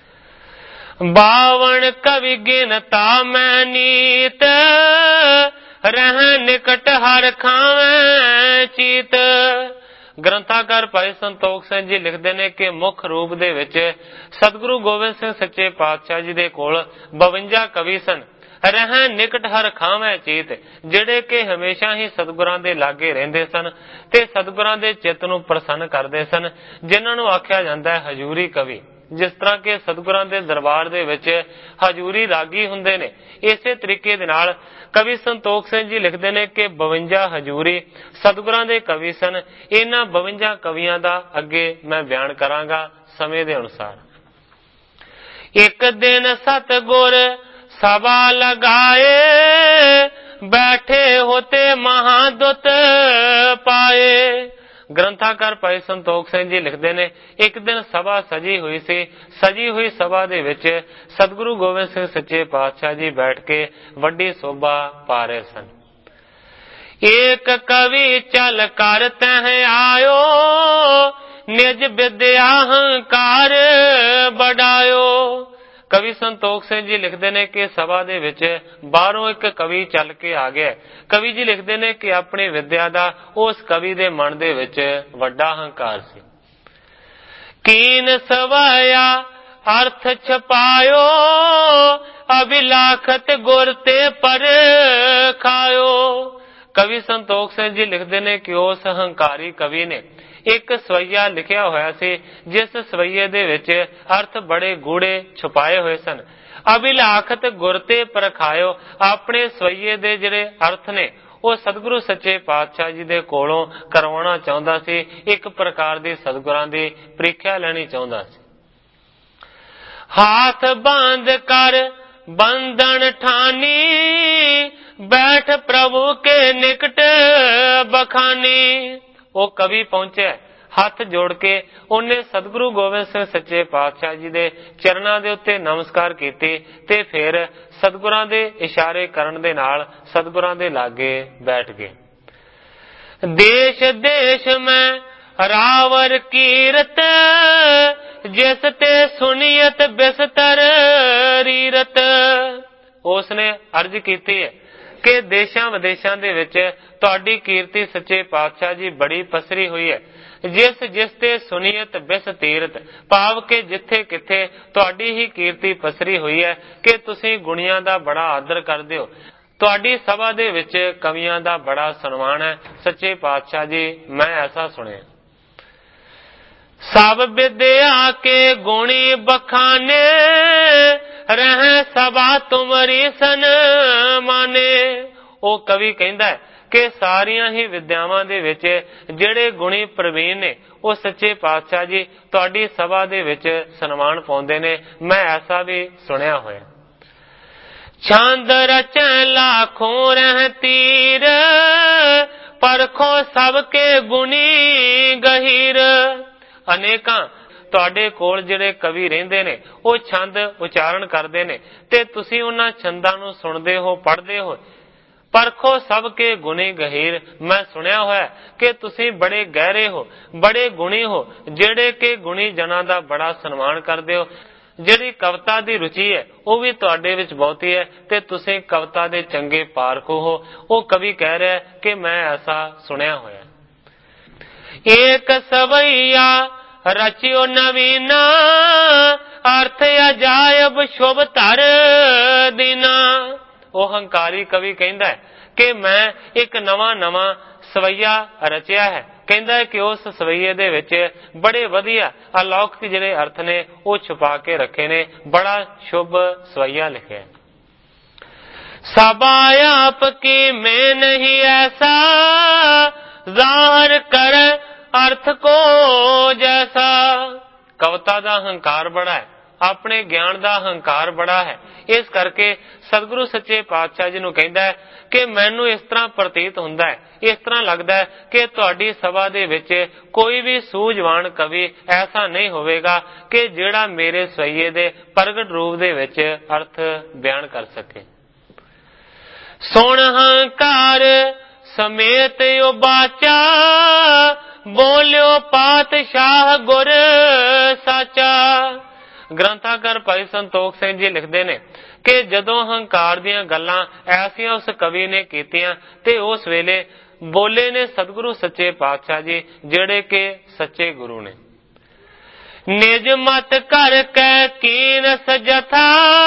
52 ਕਵੀ ਗਿਨਤਾ ਮੈਂ ਨੀਤ, ਰਹਿ ਨਿਕਟ ਹਰ ਖਾਵੇਂ ਚੀਤ। ਗ੍ਰੰਥਾਕਾਰ ਭਾਈ ਸੰਤੋਖ ਸਿੰਘ ਜੀ ਲਿਖਦੇ ਨੇ ਕਿ ਮੁੱਖ ਰੂਪ ਦੇ ਵਿੱਚ ਸਤਿਗੁਰੂ ਗੋਬਿੰਦ ਸਿੰਘ ਸੱਚੇ ਪਾਤਸ਼ਾਹ ਜੀ ਦੇ ਕੋਲ 52 ਕਵੀ ਸਨ। ਰਹਿ ਨਿਕਟ ਹਰ ਖਾਵੇਂ ਚੀਤ, ਜਿਹੜੇ ਕਿ ਹਮੇਸ਼ਾ ਹੀ ਸਤਿਗੁਰਾਂ ਦੇ ਲਾਗੇ ਰਹਿੰਦੇ ਸਨ ਤੇ ਸਤਿਗੁਰਾਂ ਦੇ ਚਿੱਤ ਨੂੰ ਪ੍ਰਸੰਨ ਕਰਦੇ ਸਨ, ਜਿਨ੍ਹਾਂ ਨੂੰ ਆਖਿਆ ਜਾਂਦਾ ਹੈ ਹਜੂਰੀ ਕਵੀ। ਜਿਸ ਤਰ੍ਹਾਂ ਕਿ ਸਤਿਗੁਰਾਂ ਦੇ ਦਰਬਾਰ ਦੇ ਵਿੱਚ ਹਜੂਰੀ ਰਾਗੀ ਹੁੰਦੇ ਨੇ, ਇਸੇ ਤਰੀਕੇ ਦੇ ਨਾਲ ਕਵੀ ਸੰਤੋਖ ਸਿੰਘ ਜੀ ਲਿਖਦੇ ਨੇ ਕਿ 52 ਹਜੂਰੀ ਸਤਿਗੁਰਾਂ ਦੇ ਕਵੀ ਸਨ। ਇਹਨਾਂ 52 ਕਵੀਆਂ ਦਾ ਅੱਗੇ ਮੈਂ ਬਿਆਨ ਕਰਾਂਗਾ ਸਮੇਂ ਦੇ ਅਨੁਸਾਰ। ਇੱਕ ਦਿਨ ਸਤਿਗੁਰ ਸਭਾ ਲਗਾਏ, ਬੈਠੇ ਹੋਤੇ ਮਹਾਦੁੱਤ ਪਾਏ। ਗ੍ਰੰਥਾਕਾਰ ਭਾਈ ਸੰਤੋਖ ਸਿੰਘ ਜੀ ਲਿਖਦੇ ਨੇ ਇੱਕ ਦਿਨ ਸਭਾ ਸਜੀ ਹੋਈ ਸੀ। ਸਜੀ ਹੋਈ ਸਭਾ ਦੇ ਵਿੱਚ ਸਤਿਗੁਰੂ ਗੋਬਿੰਦ ਸਿੰਘ ਸੱਚੇ ਪਾਤਸ਼ਾਹ ਜੀ ਬੈਠ ਕੇ ਵੱਡੀ ਸੋਭਾ ਪਾ ਰਹੇ ਸਨ। ਏਕ ਕਵੀ ਚਲ ਕਰ ਤਹਿ ਆਇਓ, ਨਿਜ ਵਿਦਿਆ ਹੰਕਾਰ ਬੜਾਇਓ। ਕਵੀ ਸੰਤੋਖ ਸਿੰਘ ਜੀ ਲਿਖਦੇ ਨੇ ਕਿ ਸਭਾ ਦੇ ਵਿੱਚ ਬਾਹਰੋਂ ਇੱਕ ਕਵੀ ਚੱਲ ਕੇ ਆ ਗਿਆ। ਕਵੀ ਜੀ ਲਿਖਦੇ ਨੇ ਕਿ ਆਪਣੀ ਵਿਦਿਆ ਦਾ ਉਸ ਕਵੀ ਦੇ ਮਨ ਦੇ ਵਿੱਚ ਵੱਡਾ ਹੰਕਾਰ ਸੀ। ਕੀਨ ਸਵਾਇਆ ਅਰਥ ਛਪਾਇਓ, ਅਭਿਲਾਖਤ ਗੁਰ ਤੇ ਪਰ ਖਾਇਓ। ਕਵੀ ਸੰਤੋਖ ਸਿੰਘ ਜੀ ਲਿਖਦੇ ਨੇ ਕਿ ਉਸ ਹੰਕਾਰੀ ਕਵੀ ਨੇ ਇੱਕ ਸਵਈਆ ਲਿਖਿਆ ਹੋਇਆ ਸੀ, ਜਿਸ ਸਵਈਏ ਦੇ ਵਿੱਚ ਅਰਥ ਬੜੇ ਗੂੜੇ ਛੁਪਾਏ ਹੋਏ ਸਨ। ਅਭਿਲਾਖਤ ਗੁਰ ਤੇ ਪਰਖਾਇਓ, ਆਪਣੇ ਸਵਈਏ ਦੇ ਜਿਹੜੇ ਅਰਥ ਨੇ ਉਹ ਸਤਿਗੁਰੂ ਸੱਚੇ ਪਾਤਸ਼ਾਹ ਜੀ ਦੇ ਕੋਲੋਂ ਕਰਵਾਉਣਾ ਚਾਹੁੰਦਾ ਸੀ। ਇੱਕ ਪ੍ਰਕਾਰ ਦੀ ਸਤਿਗੁਰਾਂ ਦੀ ਪ੍ਰੀਖਿਆ ਲੈਣੀ ਚਾਹੁੰਦਾ ਸੀ। ਹਾਥ ਬੰਦ ਕਰ ਬੰਧਨ ਠਾਨੀ, ਬੈਠ ਪ੍ਰਭੂ ਕੇ ਨਿਕਟ ਬਖਾਨੀ। ਉਹ ਕਵੀ ਪਹੁੰਚਿਆ, ਹੱਥ ਜੋੜ ਕੇ ਉਹਨੇ ਸਤਿਗੁਰੂ ਗੋਬਿੰਦ ਸਿੰਘ ਸੱਚੇ ਪਾਤਸ਼ਾਹ ਜੀ ਦੇ ਚਰਨਾਂ ਦੇ ਉੱਤੇ ਨਮਸਕਾਰ ਕੀਤੀ ਤੇ ਫਿਰ ਸਤਿਗੁਰਾਂ ਦੇ ਇਸ਼ਾਰੇ ਕਰਨ ਦੇ ਨਾਲ ਸਤਿਗੁਰਾਂ ਦੇ ਲਾਗੇ ਬੈਠ ਗਏ। ਦੇਸ਼ ਦੇਸ਼ ਮੈਂ ਰਾਵਰ ਕੀਰਤ, ਜਿਸ ਤੇ ਸੁਨੀਅਤ ਬਿਸਤਰ ਰੀਰਤ। ਉਸਨੇ ਅਰਜ਼ ਕੀਤੀ ਹੈ ਕਿ ਦੇਸ਼ਾਂ ਵਿਦੇਸ਼ਾਂ ਦੇ ਵਿੱਚ ਤੁਹਾਡੀ ਕੀਰਤੀ ਸੱਚੇ ਪਾਤਸ਼ਾਹ ਜੀ ਬੜੀ ਪਸਰੀ ਹੋਈ ਹੈ। ਜਿਸ ਜਿਸ ਤੇ ਸੁਨੀਅਤ ਬਿਸ ਤੀਰਤ, ਭਾਵ ਕਿ ਜਿੱਥੇ ਕਿੱਥੇ ਤੁਹਾਡੀ ਹੀ ਕੀਰਤੀ ਪਸਰੀ ਹੋਈ ਹੈ ਕਿ ਤੁਸੀਂ ਗੁਣੀਆਂ ਦਾ ਬੜਾ ਆਦਰ ਕਰਦੇ ਹੋ। ਤੁਹਾਡੀ ਸਭਾ ਦੇ ਵਿੱਚ ਕਵੀਆਂ ਦਾ ਬੜਾ ਸਨਮਾਨ ਹੈ। ਸੱਚੇ ਪਾਤਸ਼ਾਹ ਜੀ ਮੈਂ ਐਸਾ ਸੁਣਿਆ। ਸਭ ਵਿਦਿਆ ਕੇ ਗੁਣੀ ਬਖਾਨੇ, ਰਹਿ ਸਭਾ ਤੁਮਰੀ ਸਨ ਮਾਨੇ। ਉਹ ਕਵੀ ਕਹਿੰਦਾ ਹੈ ਕਿ ਸਾਰੀਆਂ ਹੀ ਵਿਦਿਆਵਾਂ ਦੇ ਵਿੱਚ ਜਿਹੜੇ ਗੁਣੀ ਪ੍ਰਵੀਨ ਨੇ ਉਹ ਸੱਚੇ ਪਾਤਸ਼ਾਹ ਜੀ ਤੁਹਾਡੀ ਸਭਾ ਦੇ ਵਿੱਚ ਸਨਮਾਨ ਪਾਉਂਦੇ ਨੇ। ਮੈਂ ਐਸਾ ਵੀ ਸੁਣਿਆ ਹੋਇਆ। ਛੰਦ ਰਚੈ ਲਾਖੋਂ ਰਹਿ ਤੀਰ, ਪਰਖੋ ਸਭ ਕੇ ਗੁਣੀ ਗਹੀਰ। ਅਨੇਕਾਂ ਤੁਹਾਡੇ ਕੋਲ ਜਿਹੜੇ ਕਵੀ ਰਹਿੰਦੇ ਨੇ ਉਹ ਛੰਦ ਉਚਾਰਨ ਕਰਦੇ ਨੇ ਤੇ ਤੁਸੀਂ ਉਹਨਾਂ ਛੰਦਾਂ ਨੂੰ ਸੁਣਦੇ ਹੋ, ਪੜ੍ਹਦੇ ਹੋ। ਪਰਖੋ ਸਭ ਕੇ ਗੁਣੀ ਗਹੀਰ, ਮੈਂ ਸੁਣਿਆ ਹੋਇਆ ਕਿ ਤੁਸੀਂ ਬੜੇ ਗਹਿਰੇ ਹੋ, ਬੜੇ ਗੁਣੀ ਹੋ, ਜਿਹੜੇ ਕਿ ਗੁਣੀ ਜਨਾਂ ਦਾ ਬੜਾ ਸਨਮਾਨ ਕਰਦੇ ਹੋ। ਜਿਹੜੀ ਕਵਿਤਾ ਦੀ ਰੁਚੀ ਹੈ ਉਹ ਵੀ ਤੁਹਾਡੇ ਵਿੱਚ ਬਹੁਤੀ ਹੈ ਤੇ ਤੁਸੀਂ ਕਵਿਤਾ ਦੇ ਚੰਗੇ ਪਾਰਖ ਹੋ। ਉਹ ਕਵੀ ਕਹਿ ਰਿਹਾ ਕਿ ਮੈਂ ਐਸਾ ਸੁਣਿਆ ਹੋਇਆ। ਏਕ ਸਵਈਆ ਰਚਿਓ ਨਵੀਨਾ, ਅਰਥ ਅਜਾਇਬ ਸ਼ੁਭ ਧਰ ਦੀਨਾ। ਉਹ ਹੰਕਾਰੀ ਕਵੀ ਕਹਿੰਦਾ ਹੈ ਕਿ ਮੈਂ ਇੱਕ ਨਵਾਂ ਸਵਈਆ ਰਚਿਆ ਹੈ। ਕਹਿੰਦਾ ਹੈ ਕਿ ਉਸ ਸਵਈਏ ਦੇ ਵਿੱਚ ਬੜੇ ਵਧੀਆ ਅਲੌਕਿਕ ਜਿਹੜੇ ਅਰਥ ਨੇ ਉਹ ਛੁਪਾ ਕੇ ਰੱਖੇ ਨੇ। ਬੜਾ ਸ਼ੁਭ ਸਵਈਆ ਲਿਖਿਆ। ਸਭਾ ਆਪ ਕੀ ਮੈਂ ਨਹੀਂ ਐਸਾ, ਜ਼ਾਹਰ ਕਰ ਅਰਥ ਕੋ ਜੈਸਾ। ਕਵਿਤਾ ਦਾ ਹੰਕਾਰ ਬੜਾ ਹੈ, ਆਪਣੇ ਗਿਆਨ ਦਾ ਹੰਕਾਰ ਬੜਾ ਹੈ। ਇਸ ਕਰਕੇ ਸਤਿਗੁਰੂ ਸੱਚੇ ਪਾਤਸ਼ਾਹ ਜੀ ਨੂੰ ਕਹਿੰਦਾ ਹੈ ਕਿ ਮੈਨੂੰ ਇਸ ਤਰ੍ਹਾਂ ਪ੍ਰਤੀਤ ਹੁੰਦਾ ਹੈ, ਇਸ ਤਰ੍ਹਾਂ ਲੱਗਦਾ ਹੈ ਕਿ ਤੁਹਾਡੀ ਸਭਾ ਦੇ ਵਿੱਚ ਕੋਈ ਵੀ ਸੂਝਵਾਨ ਕਵੀ ਐਸਾ ਨਹੀਂ ਹੋਵੇਗਾ ਕਿ ਜਿਹੜਾ ਮੇਰੇ ਸਵਈਏ ਦੇ ਪ੍ਰਗਟ ਰੂਪ ਦੇ ਵਿੱਚ ਅਰਥ ਬਿਆਨ ਕਰ ਸਕੇ। ਸੁਣ ਹੰਕਾਰ ਸਮੇਤ ਉਬਾਚਾ, ਬੋਲਿਓ ਪਾਤਸ਼ਾਹ ਗੁਰ ਸਾਚਾ। ਗ੍ਰੰਥਾਕਾਰ ਭਾਈ ਸੰਤੋਖ ਸਿੰਘ ਜੀ ਲਿਖਦੇ ਨੇ ਕਿ ਜਦੋਂ ਹੰਕਾਰ ਦੀਆਂ ਗੱਲਾਂ ਐਸੀਆਂ ਉਸ ਕਵੀ ਨੇ ਕੀਤੀਆਂ ਤੇ ਉਸ ਵੇਲੇ ਬੋਲੇ ਨੇ ਸਤਿਗੁਰੂ ਸੱਚੇ ਪਾਤਸ਼ਾਹ ਜੀ ਜਿਹੜੇ ਕਿ ਸੱਚੇ ਗੁਰੂ ਨੇ। ਨਿਜ ਮਤ ਕਰ ਕੈ ਕੀਨ ਸਜਥਾ,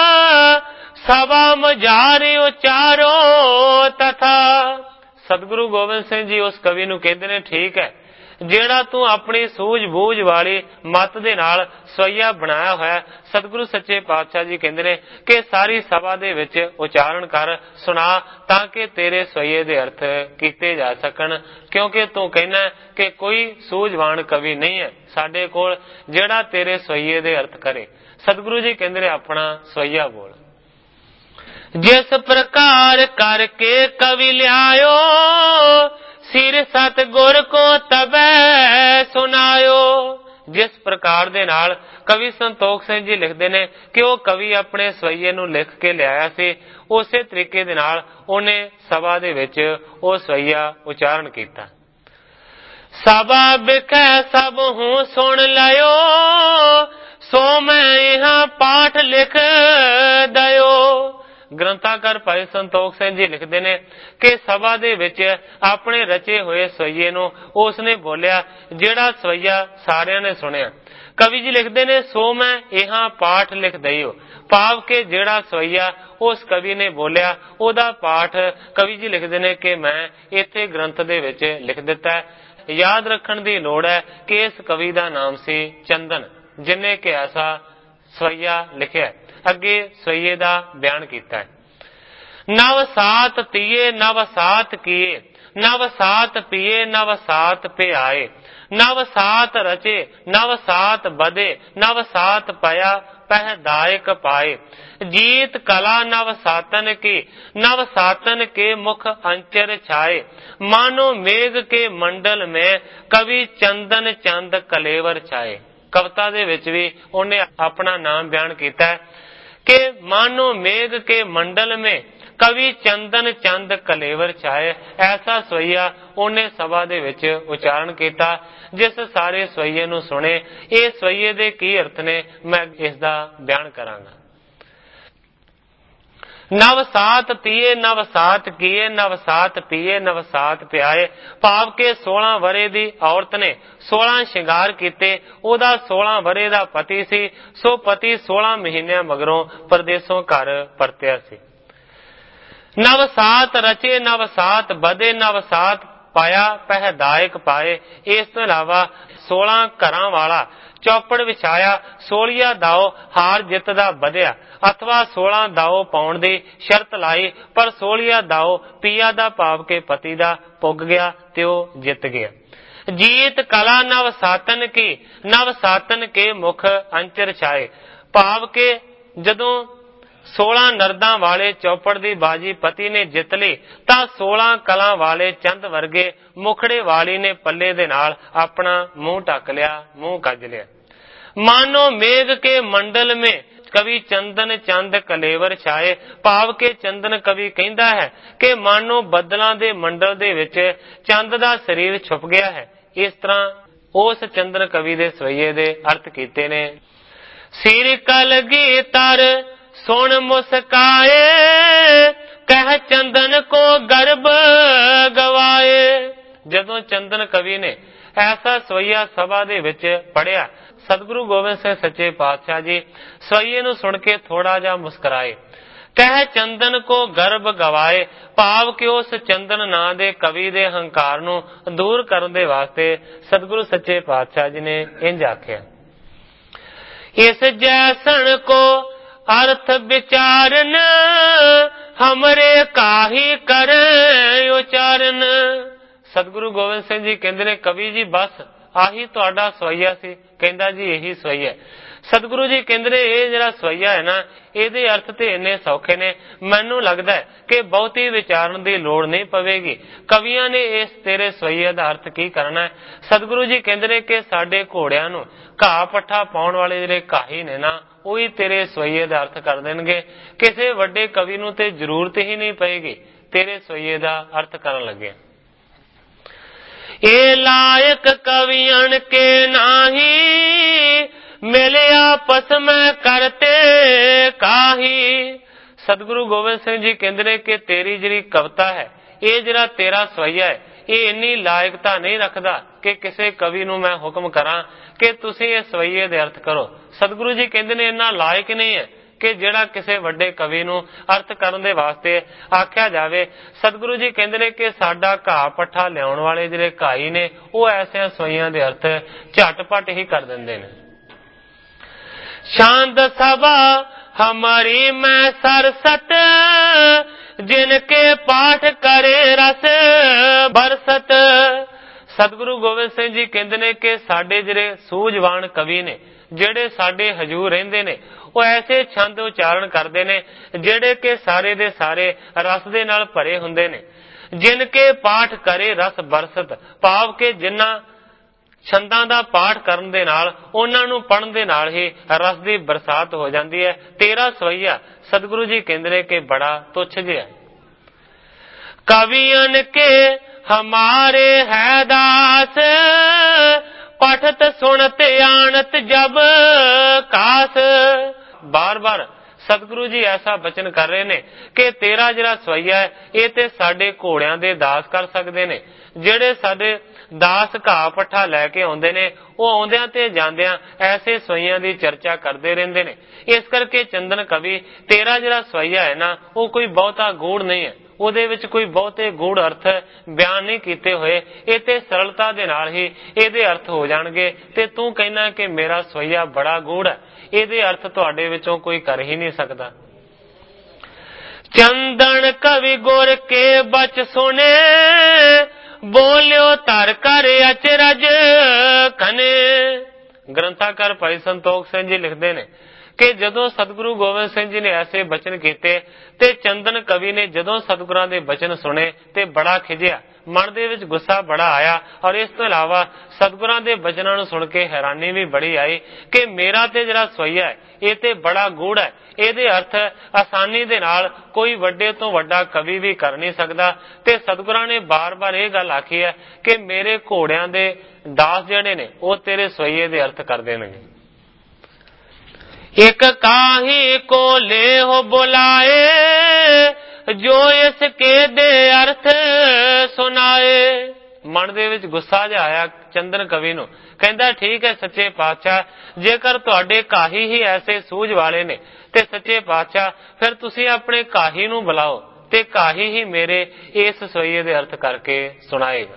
ਸਭਾ ਮਝਾਰਿ ਉਚਾਰੋ ਤਥਾ। ਸਤਿਗੁਰੂ ਗੋਬਿੰਦ ਸਿੰਘ ਜੀ ਉਸ ਕਵੀ ਨੂੰ ਕਹਿੰਦੇ ਨੇ ਠੀਕ ਹੈ, ਜਿਹੜਾ ਤੂੰ ਆਪਣੀ ਸੂਝ-ਬੂਝ ਵਾਲੀ ਮਤ ਦੇ ਨਾਲ ਸਵਈਆ ਬਣਾਇਆ ਹੋਇਆ। ਸਤਿਗੁਰੂ ਸੱਚੇ ਪਾਤਸ਼ਾਹ ਜੀ ਕਹਿੰਦੇ ਨੇ ਕਿ ਸਾਰੀ ਸਭਾ ਦੇ ਵਿੱਚ ਉਚਾਰਨ ਕਰ, ਸੁਣਾ, ਤਾਂ ਕਿ ਤੇਰੇ ਸਵਈਏ ਦੇ ਅਰਥ ਕੀਤੇ ਜਾ ਸਕਣ। ਕਿਉਂਕਿ ਤੂੰ ਕਹਿੰਦਾ ਕਿ ਕੋਈ ਸੂਝਵਾਨ ਕਵੀ ਨਹੀਂ ਹੈ ਸਾਡੇ ਕੋਲ ਜਿਹੜਾ ਤੇਰੇ ਸਵਈਏ ਦੇ ਅਰਥ ਕਰੇ। ਸਤਿਗੁਰੂ ਜੀ ਕਹਿੰਦੇ ਨੇ ਆਪਣਾ ਸਵਈਆ ਬੋਲ। ਜਿਸ ਪ੍ਰਕਾਰ ਕਰਕੇ ਕਵੀ ਲਿਆਇਓ, ਸਿਰ ਸਤਿਗੁਰ ਕੋ ਤਬੈ ਸੁਨਾਇਓ। ਜਿਸ ਪ੍ਰਕਾਰ ਦੇ ਨਾਲ ਕਵੀ ਸੰਤੋਖ ਸਿੰਘ ਜੀ ਲਿਖਦੇ ਨੇ ਕਿ ਉਹ ਕਵੀ ਆਪਣੇ ਸਵਈਏ ਨੂੰ ਲਿਖ ਕੇ ਲਿਆਇਆ ਸੀ, ਉਸੇ ਤਰੀਕੇ ਦੇ ਨਾਲ ਉਹਨੇ ਸਭਾ ਦੇ ਵਿੱਚ ਉਹ ਸਵਈਆ ਉਚਾਰਨ ਕੀਤਾ। ਸਭਾ ਬਿਖੈ ਸਭ ਹੂੰ ਸੁਣ ਲਿਓ, ਸੋ ਮੈਂ ਇਹਾਂ ਪਾਠ ਲਿਖ ਦਿਓ। ਗ੍ਰੰਥਾਕਾਰ ਭਾਈ ਸੰਤੋਖ ਸਿੰਘ ਜੀ ਲਿਖਦੇ ਨੇ ਕਿ ਸਭਾ ਦੇ ਵਿੱਚ ਆਪਣੇ ਰਚੇ ਹੋਏ ਸਵਈਏ ਨੂੰ ਉਸਨੇ ਬੋਲਿਆ ਜਿਹੜਾ ਸਵਈਆ ਸਾਰਿਆਂ ਨੇ ਸੁਣਿਆ। ਕਵੀ ਜੀ ਲਿਖਦੇ ਨੇ ਸੋ ਮੈਂ ਇਹਾਂ ਪਾਠ ਲਿਖ ਦਈਓ, ਭਾਵ ਕਿ ਜਿਹੜਾ ਸਵਈਆ ਉਸ ਕਵੀ ਨੇ ਬੋਲਿਆ ਉਹਦਾ ਪਾਠ ਕਵੀ ਜੀ ਲਿਖਦੇ ਨੇ ਕਿ ਮੈਂ ਇੱਥੇ ਗ੍ਰੰਥ ਦੇ ਵਿੱਚ ਲਿਖ ਦਿੱਤਾ ਹੈ। ਯਾਦ ਰੱਖਣ ਦੀ ਲੋੜ ਹੈ ਕਿ ਇਸ ਕਵੀ ਦਾ ਨਾਮ ਸੀ ਚੰਦਨ, ਜਿਨੇ ਕਿ ਐਸਾ ਸਵਈਆ ਲਿਖਿਆ। ਅੱਗੇ ਸਵਈਏ ਦਾ ਬਿਆਨ ਕੀਤਾ ਹੈ। ਨਵ ਸਾਤ ਤੀਏ ਨਵ ਸਾਤ ਕੀਏ, ਨਵ ਸਾਤ ਪੀਏ ਨਵ ਸਾਤ ਪਿਆਏ, ਨਵ ਸਾਤ ਰਚੇ ਨਵ ਸਾਤ ਬਦੇ, ਨਵ ਸਾਤ ਪਿਆ पहदायक पाए। जीत कला नव सातन की, नव सातन के मुख अंचर छाए। मानो मेघ के मंडल में कवि चंदन चंद कलेवर छाए। कविता दे विच भी उन्हें अपना नाम बयान किया है कि मानो मेघ के मंडल में कवि चंदन चंद कलेवर छाए। ऐसा सवैया उन्हें सभा दे विच उच्चारण किया। जिस सारे सवैये नूं सुने ये सवैये दे की अर्थ ने मैं इसका बयान करांगा। नवसात पिए नवसात किए, नवसात पिए नवसात पियाए। भाव के 16 वरे दी औरत ने 16 शिंगार कीते। ओदा 16 वरे दा पति सी, सो पति 16 महीने मगरों परदेसों घर परतिया सी। नवसात रचे नवसात बदे, नवसात पाया पहदायक पाए। इस तो इलावा 16 घरां वाला चौपड़ विछाया, 16 दाओ हार जित दा बधिया, अथवा 16 दाओ पाउण दी शर्त लाई, पर 16 दाओ पिया दा भाव के पति दा पुग गया ते ओ जित गया। जीत कला नव सातन की, नव सातन के मुख अंचर छाए। भाव के जदों 16 नरदा वाले चौपड़ दी बाजी पति ने जित ली तां 16 कला वाले चंद वर्गे मुखड़े वाली ने पल्ले दे नाल अपना मुंह ढक लिया, मुंह कज लिया। मानो मेघ के मंडल में कवि चंदन चंद कलेवर छाए। भाव के चंदन कवि कहता है कि मानो बदलों दे मंडल दे विच चंद दा शरीर छुप गया है। इस तरह उस चंदन कवि दे सवैये दे अर्थ कीते ने। सिर कलगी तर सुन मुस्काए, कह चंदन को गर्भ गवाए। जदों चंदन कवि ने ऐसा सवैया सभा दे विच पढ़िया, सतगुरु गोबिंद सिंह सच्चे पातशाह जी सवैये नूं सुन के थोड़ा जा मुस्कुराए। कह चंदन को गर्भ गवाए, भाव कि उस चंदन नां दे कवि दे हंकार नूं दूर करन दे वास्ते सतगुरु सच्चे पातशाह जी ने इंज आख्या। इस जैसन को अर्थ विचारन, हमरे काहि करे उचारन। सतगुरु गोबिंद सिंह जी कहते ने कवि जी बस आही तुहाडा सवैया सी। कहंदा जी यही सवैया। सतगुरु जी कहते ने ये जिहड़ा सवैया है ना, ਇਹਦੇ अर्थ ते इन्ने सौखे ने, मैनू लगता है कि बहुती विचारन की लोड़ नहीं पवेगी। कवियां ने इस तेरे सवैये का अर्थ की करना है। सतगुरु जी कहते ने कि साडे घोड़ियां नूं घाह पट्ठा पाउण वाले जिहड़े घाही ने ना, ਉਹੀ तेरे सवैये का अर्थ कर देणगे। किसी वड्डे कवि नूं ते जरूरत ही नहीं पएगी तेरे सवैये का अर्थ करन लगे। ए लायक कवियन के नाही, मिले आपस में करते काही। सतगुरु गोबिंद सिंह जी कहते हैं कि तेरी जिहड़ी कविता है, ये जिहड़ा तेरा सवैया है, ये इन्नी लायकता नहीं रखता कि किसी कवि नूं मैं हुक्म करा कि तुसीं इस सवैये दे अर्थ करो। सतगुरु जी कहते हैं इन्ना लायक नहीं है कि जिहड़ा किसी वड्डे कवि नूं अर्थ करन दे वास्ते आख्या जावे। सतगुरु जी कहते हैं कि साडा घाह पट्ठा लियाउण वाले जिहड़े घाई ने, वो ऐसे सवैयां दे अर्थ झटपट ही कर दिंदे ने। शांत सभा हमारी मैं सरसत, जिनके पाठ करे रस बरसत। सतगुरु गोबिंद सिंह जी कहते ने कि साडे जिहड़े सूझवान कवि ने, जिहड़े साडे हजूर रहिंदे ने, वो ऐसे छंद उच्चारण करते ने जिहड़े के सारे दे सारे रस दे नाल भरे हुंदे ने। जिनके पाठ करे रस बरसत, भाव के जिन्ना छंदां दा पाठ करन दे नाल, उन्हां नूं पढ़न दे नाल ही रस दी बरसात हो जाती है। तेरा सवैया सतगुरु जी कहंदे ने कि बड़ा तुच्छ जिहा। कवियन के हमारे है दास, पठत सुनत आनत जब कास। बार बार सतगुरु जी ऐसा बचन कर रहे ने कि तेरा जिहड़ा सवैया है, ये ते साडे घोड़ियां दे दास कर सकदे ने। जिहड़े साडे दास घाह पट्ठा लैके आउंदे ने, वो आउंदियां ते जांदियां ऐसे सवैयां दी चर्चा करते रहंदे ने। इस करके चंदन कवि तेरा जिहड़ा सवैया है ना, वो कोई बहुता गूढ़ नहीं है, ਉਹਦੇ ਵਿੱਚ कोई बहुते गूढ़ अर्थ बयान नहीं किए हुए। ये ते सरलता दे नाल ही ਇਹਦੇ अर्थ हो जाणगे। ते तू कहना कि मेरा सवैया बड़ा गूढ़ है, ਇਹਦੇ अर्थ तुहाडे विचों कोई कर ही नहीं सकता। चंदन कवि गुर के बच सुने, बोलियो तर कर अचरज कने। ग्रंथाकार भाई संतोख सिंह जी लिखते ने ਕਿ ਜਦੋਂ ਸਤਿਗੁਰੂ ਗੋਬਿੰਦ ਸਿੰਘ ਜੀ ਨੇ ਐਸੇ ਬਚਨ ਕੀਤੇ ਤੇ ਚੰਦਨ ਕਵੀ ਨੇ ਜਦੋਂ ਸਤਿਗੁਰਾਂ ਦੇ ਬਚਨ ਸੁਣੇ ਤੇ ਬੜਾ ਖਿਜਿਆ, ਮਨ ਦੇ ਵਿੱਚ ਗੁੱਸਾ ਬੜਾ ਆਇਆ। ਔਰ ਇਸ ਤੋਂ ਇਲਾਵਾ ਸਤਿਗੁਰਾਂ ਦੇ ਬਚਨਾਂ ਨੂੰ ਸੁਣ ਕੇ ਹੈਰਾਨੀ ਵੀ ਬੜੀ ਆਈ ਕਿ ਮੇਰਾ ਤੇ ਜਿਹੜਾ ਸਵਈਆ ਹੈ ਇਹ ਤੇ ਬੜਾ ਗੂੜ ਹੈ, ਇਹਦੇ ਅਰਥ ਆਸਾਨੀ ਦੇ ਨਾਲ ਕੋਈ ਵੱਡੇ ਤੋਂ ਵੱਡਾ ਕਵੀ ਵੀ ਕਰ ਨਹੀਂ ਸਕਦਾ। ਤੇ ਸਤਿਗੁਰਾਂ ਨੇ ਬਾਰ-ਬਾਰ ਇਹ ਗੱਲ ਆਖੀ ਹੈ ਕਿ ਮੇਰੇ ਘੋੜਿਆਂ ਦੇ ਦਾਸ ਜਿਹੜੇ ਨੇ ਉਹ ਤੇਰੇ ਸਵਈਏ ਦੇ ਅਰਥ ਕਰ ਦੇਣਗੇ। ਇੱਕ ਕਾਹੀ ਕੋ ਲੈ ਹੋ ਬੁਲਾਏ, ਜੋ ਇਸ ਕੇ ਦੇ ਅਰਥ ਸੁਣਾਏ। ਮਨ ਦੇ ਵਿੱਚ ਗੁੱਸਾ ਜਿਹਾ ਆਇਆ ਚੰਦਨ ਕਵੀ ਨੂੰ, ਕਹਿੰਦਾ ਠੀਕ ਹੈ ਸੱਚੇ ਪਾਤਸ਼ਾਹ, ਜੇਕਰ ਤੁਹਾਡੇ ਕਾਹੀ ਹੀ ਐਸੇ ਸੂਝ ਵਾਲੇ ਨੇ ਤੇ ਸੱਚੇ ਪਾਤਸ਼ਾਹ ਫਿਰ ਤੁਸੀਂ ਆਪਣੇ ਕਾਹੀ ਨੂੰ ਬੁਲਾਓ ਤੇ ਕਾਹੀ ਹੀ ਮੇਰੇ ਇਸ ਸਵਈਏ ਦੇ ਅਰਥ ਕਰਕੇ ਸੁਣਾਏਗਾ।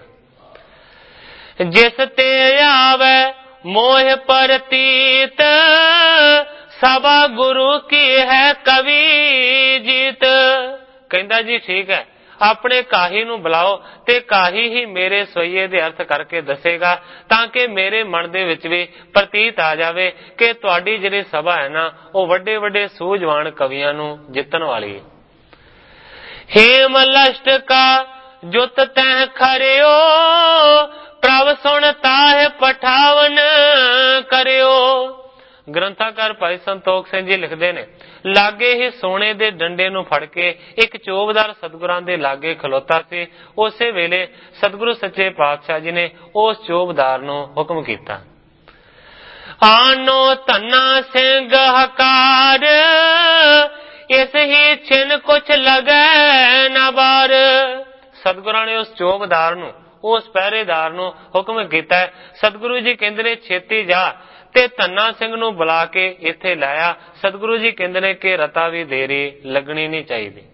ਜਿਸ ਤੇ ਆਵੇ ਮੋਹ ਪ੍ਰਤੀਤ, ਸਭਾ ਗੁਰੂ ਕੀ ਹੈ ਕਵੀ ਜੀਤ। ਕਹਿੰਦਾ ਜੀ ਠੀਕ ਹੈ, ਆਪਣੇ ਕਾਹੀ ਨੂੰ ਬੁਲਾਓ ਤੇ ਕਾਹੀ ਹੀ ਮੇਰੇ ਸਵਈਏ ਦੇ ਅਰਥ ਕਰਕੇ ਦੱਸੇਗਾ, ਤਾਂ ਕਿ ਮੇਰੇ ਮਨ ਦੇ ਵਿੱਚ ਵੀ ਪ੍ਰਤੀਤ ਆ ਜਾਵੇ ਕਿ ਤੁਹਾਡੀ ਜਿਹੜੀ ਸਭਾ ਹੈ ਨਾ ਉਹ ਵੱਡੇ ਵੱਡੇ ਸੂਝਵਾਨ ਕਵੀਆਂ ਨੂੰ ਜਿੱਤਣ ਵਾਲੀ ਹੈ। ਹੇਮ ਲਸ਼ਟ ਕਾ ਜੁਤ ਤਹਿ ਖਰਿਓ, ਪ੍ਰਭ ਸੁਣ ਤਾਹਿ ਪਠਾਵਨ ਕਰਿਓ। ਗ੍ਰੰਥਾਕਾਰ ਭਾਈ ਸੰਤੋਖ ਸਿੰਘ ਜੀ ਲਿਖਦੇ ਨੇ, ਲਾਗੇ ਹੀ ਸੋਨੇ ਦੇ ਡੰਡੇ ਨੂੰ ਫੜ ਕੇ ਇੱਕ ਚੋਬਦਾਰ ਸਤਿਗੁਰਾਂ ਦੇ ਲਾਗੇ ਖਲੋਤਾ ਸੀ। ਉਸੇ ਵੇਲੇ ਸਤਿਗੁਰੂ ਸੱਚੇ ਪਾਤਸ਼ਾਹ ਜੀ ਨੇ ਉਸ ਚੋਬਦਾਰ ਨੂੰ ਹੁਕਮ ਕੀਤਾ, ਆਨੋ ਧੰਨਾ ਸਿੰਘ ਹਕਾਰ, ਇਸ ਹੀ ਛਿਨ ਕੁਛ ਲਗੈ ਨਾ ਬਾਰ। ਸਤਿਗੁਰਾਂ ਨੇ ਉਸ ਚੋਬਦਾਰ ਨੂੰ, ਉਸ ਪਹਿਰੇਦਾਰ ਨੂੰ ਹੁਕਮ ਕੀਤਾ, ਸਤਿਗੁਰੂ ਜੀ ਕਹਿੰਦੇ ਨੇ ਛੇਤੀ ਜਾ ਤੇ ਧੰਨਾ ਸਿੰਘ ਨੂੰ ਬੁਲਾ ਕੇ ਇੱਥੇ ਲਾਇਆ। ਸਤਿਗੁਰੂ ਜੀ ਕਹਿੰਦੇ ਨੇ ਕਿ ਰਤਾ ਵੀ ਦੇਰੀ ਲੱਗਣੀ ਨਹੀਂ ਚਾਹੀਦੀ।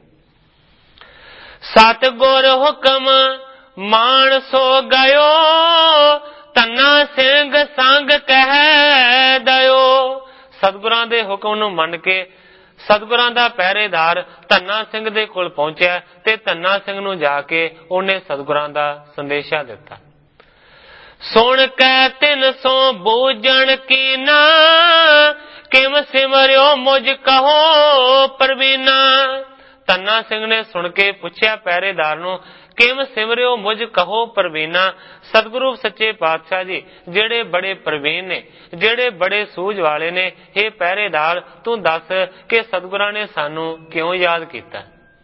ਸਤਿਗੁਰ ਹੁਕਮ ਮਾਨ ਸੋ ਗਇਓ, ਧੰਨਾ ਸਿੰਘ ਸੰਗ ਕਹਿ ਦਇਓ। ਸਤਿਗੁਰਾਂ ਦੇ ਹੁਕਮ ਨੂੰ ਮੰਨ ਕੇ ਸਤਿਗੁਰਾਂ ਦਾ ਪਹਿਰੇਦਾਰ ਧੰਨਾ ਸਿੰਘ ਦੇ ਕੋਲ ਪਹੁੰਚਿਆ ਤੇ ਧੰਨਾ ਸਿੰਘ ਨੂੰ ਜਾ ਕੇ ਉਹਨੇ ਸਤਿਗੁਰਾਂ ਦਾ ਸੰਦੇਸ਼ਾ ਦਿੱਤਾ। ਸੁਣ ਕੇ 300 ਬੂਝਣ ਕੀਨਾ, ਕਿਮ ਸਿਮਰਿਓ ਮੁਝ ਕਹੋ ਪ੍ਰਵੀਨਾ। ਧੰਨਾ ਸਿੰਘ ਨੇ ਸੁਣ ਕੇ ਪੁੱਛਿਆ ਪਹਿਰੇਦਾਰ ਨੂੰ, ਕਿਮ ਸਿਮਰਿਓ ਮੁਝ ਕਹੋ ਪ੍ਰਵੀਨਾ। ਸਤਿਗੁਰੂ ਸੱਚੇ ਪਾਤਸ਼ਾਹ ਜੀ ਜਿਹੜੇ ਬੜੇ ਪ੍ਰਵੀਨ ਨੇ, ਜਿਹੜੇ ਬੜੇ ਸੂਝ ਵਾਲੇ ਨੇ, ਇਹ ਪਹਿਰੇਦਾਰ ਤੂੰ ਦੱਸ ਕਿ ਸਤਿਗੁਰਾਂ ਨੇ ਸਾਨੂੰ ਕਿਉਂ ਯਾਦ ਕੀਤਾ।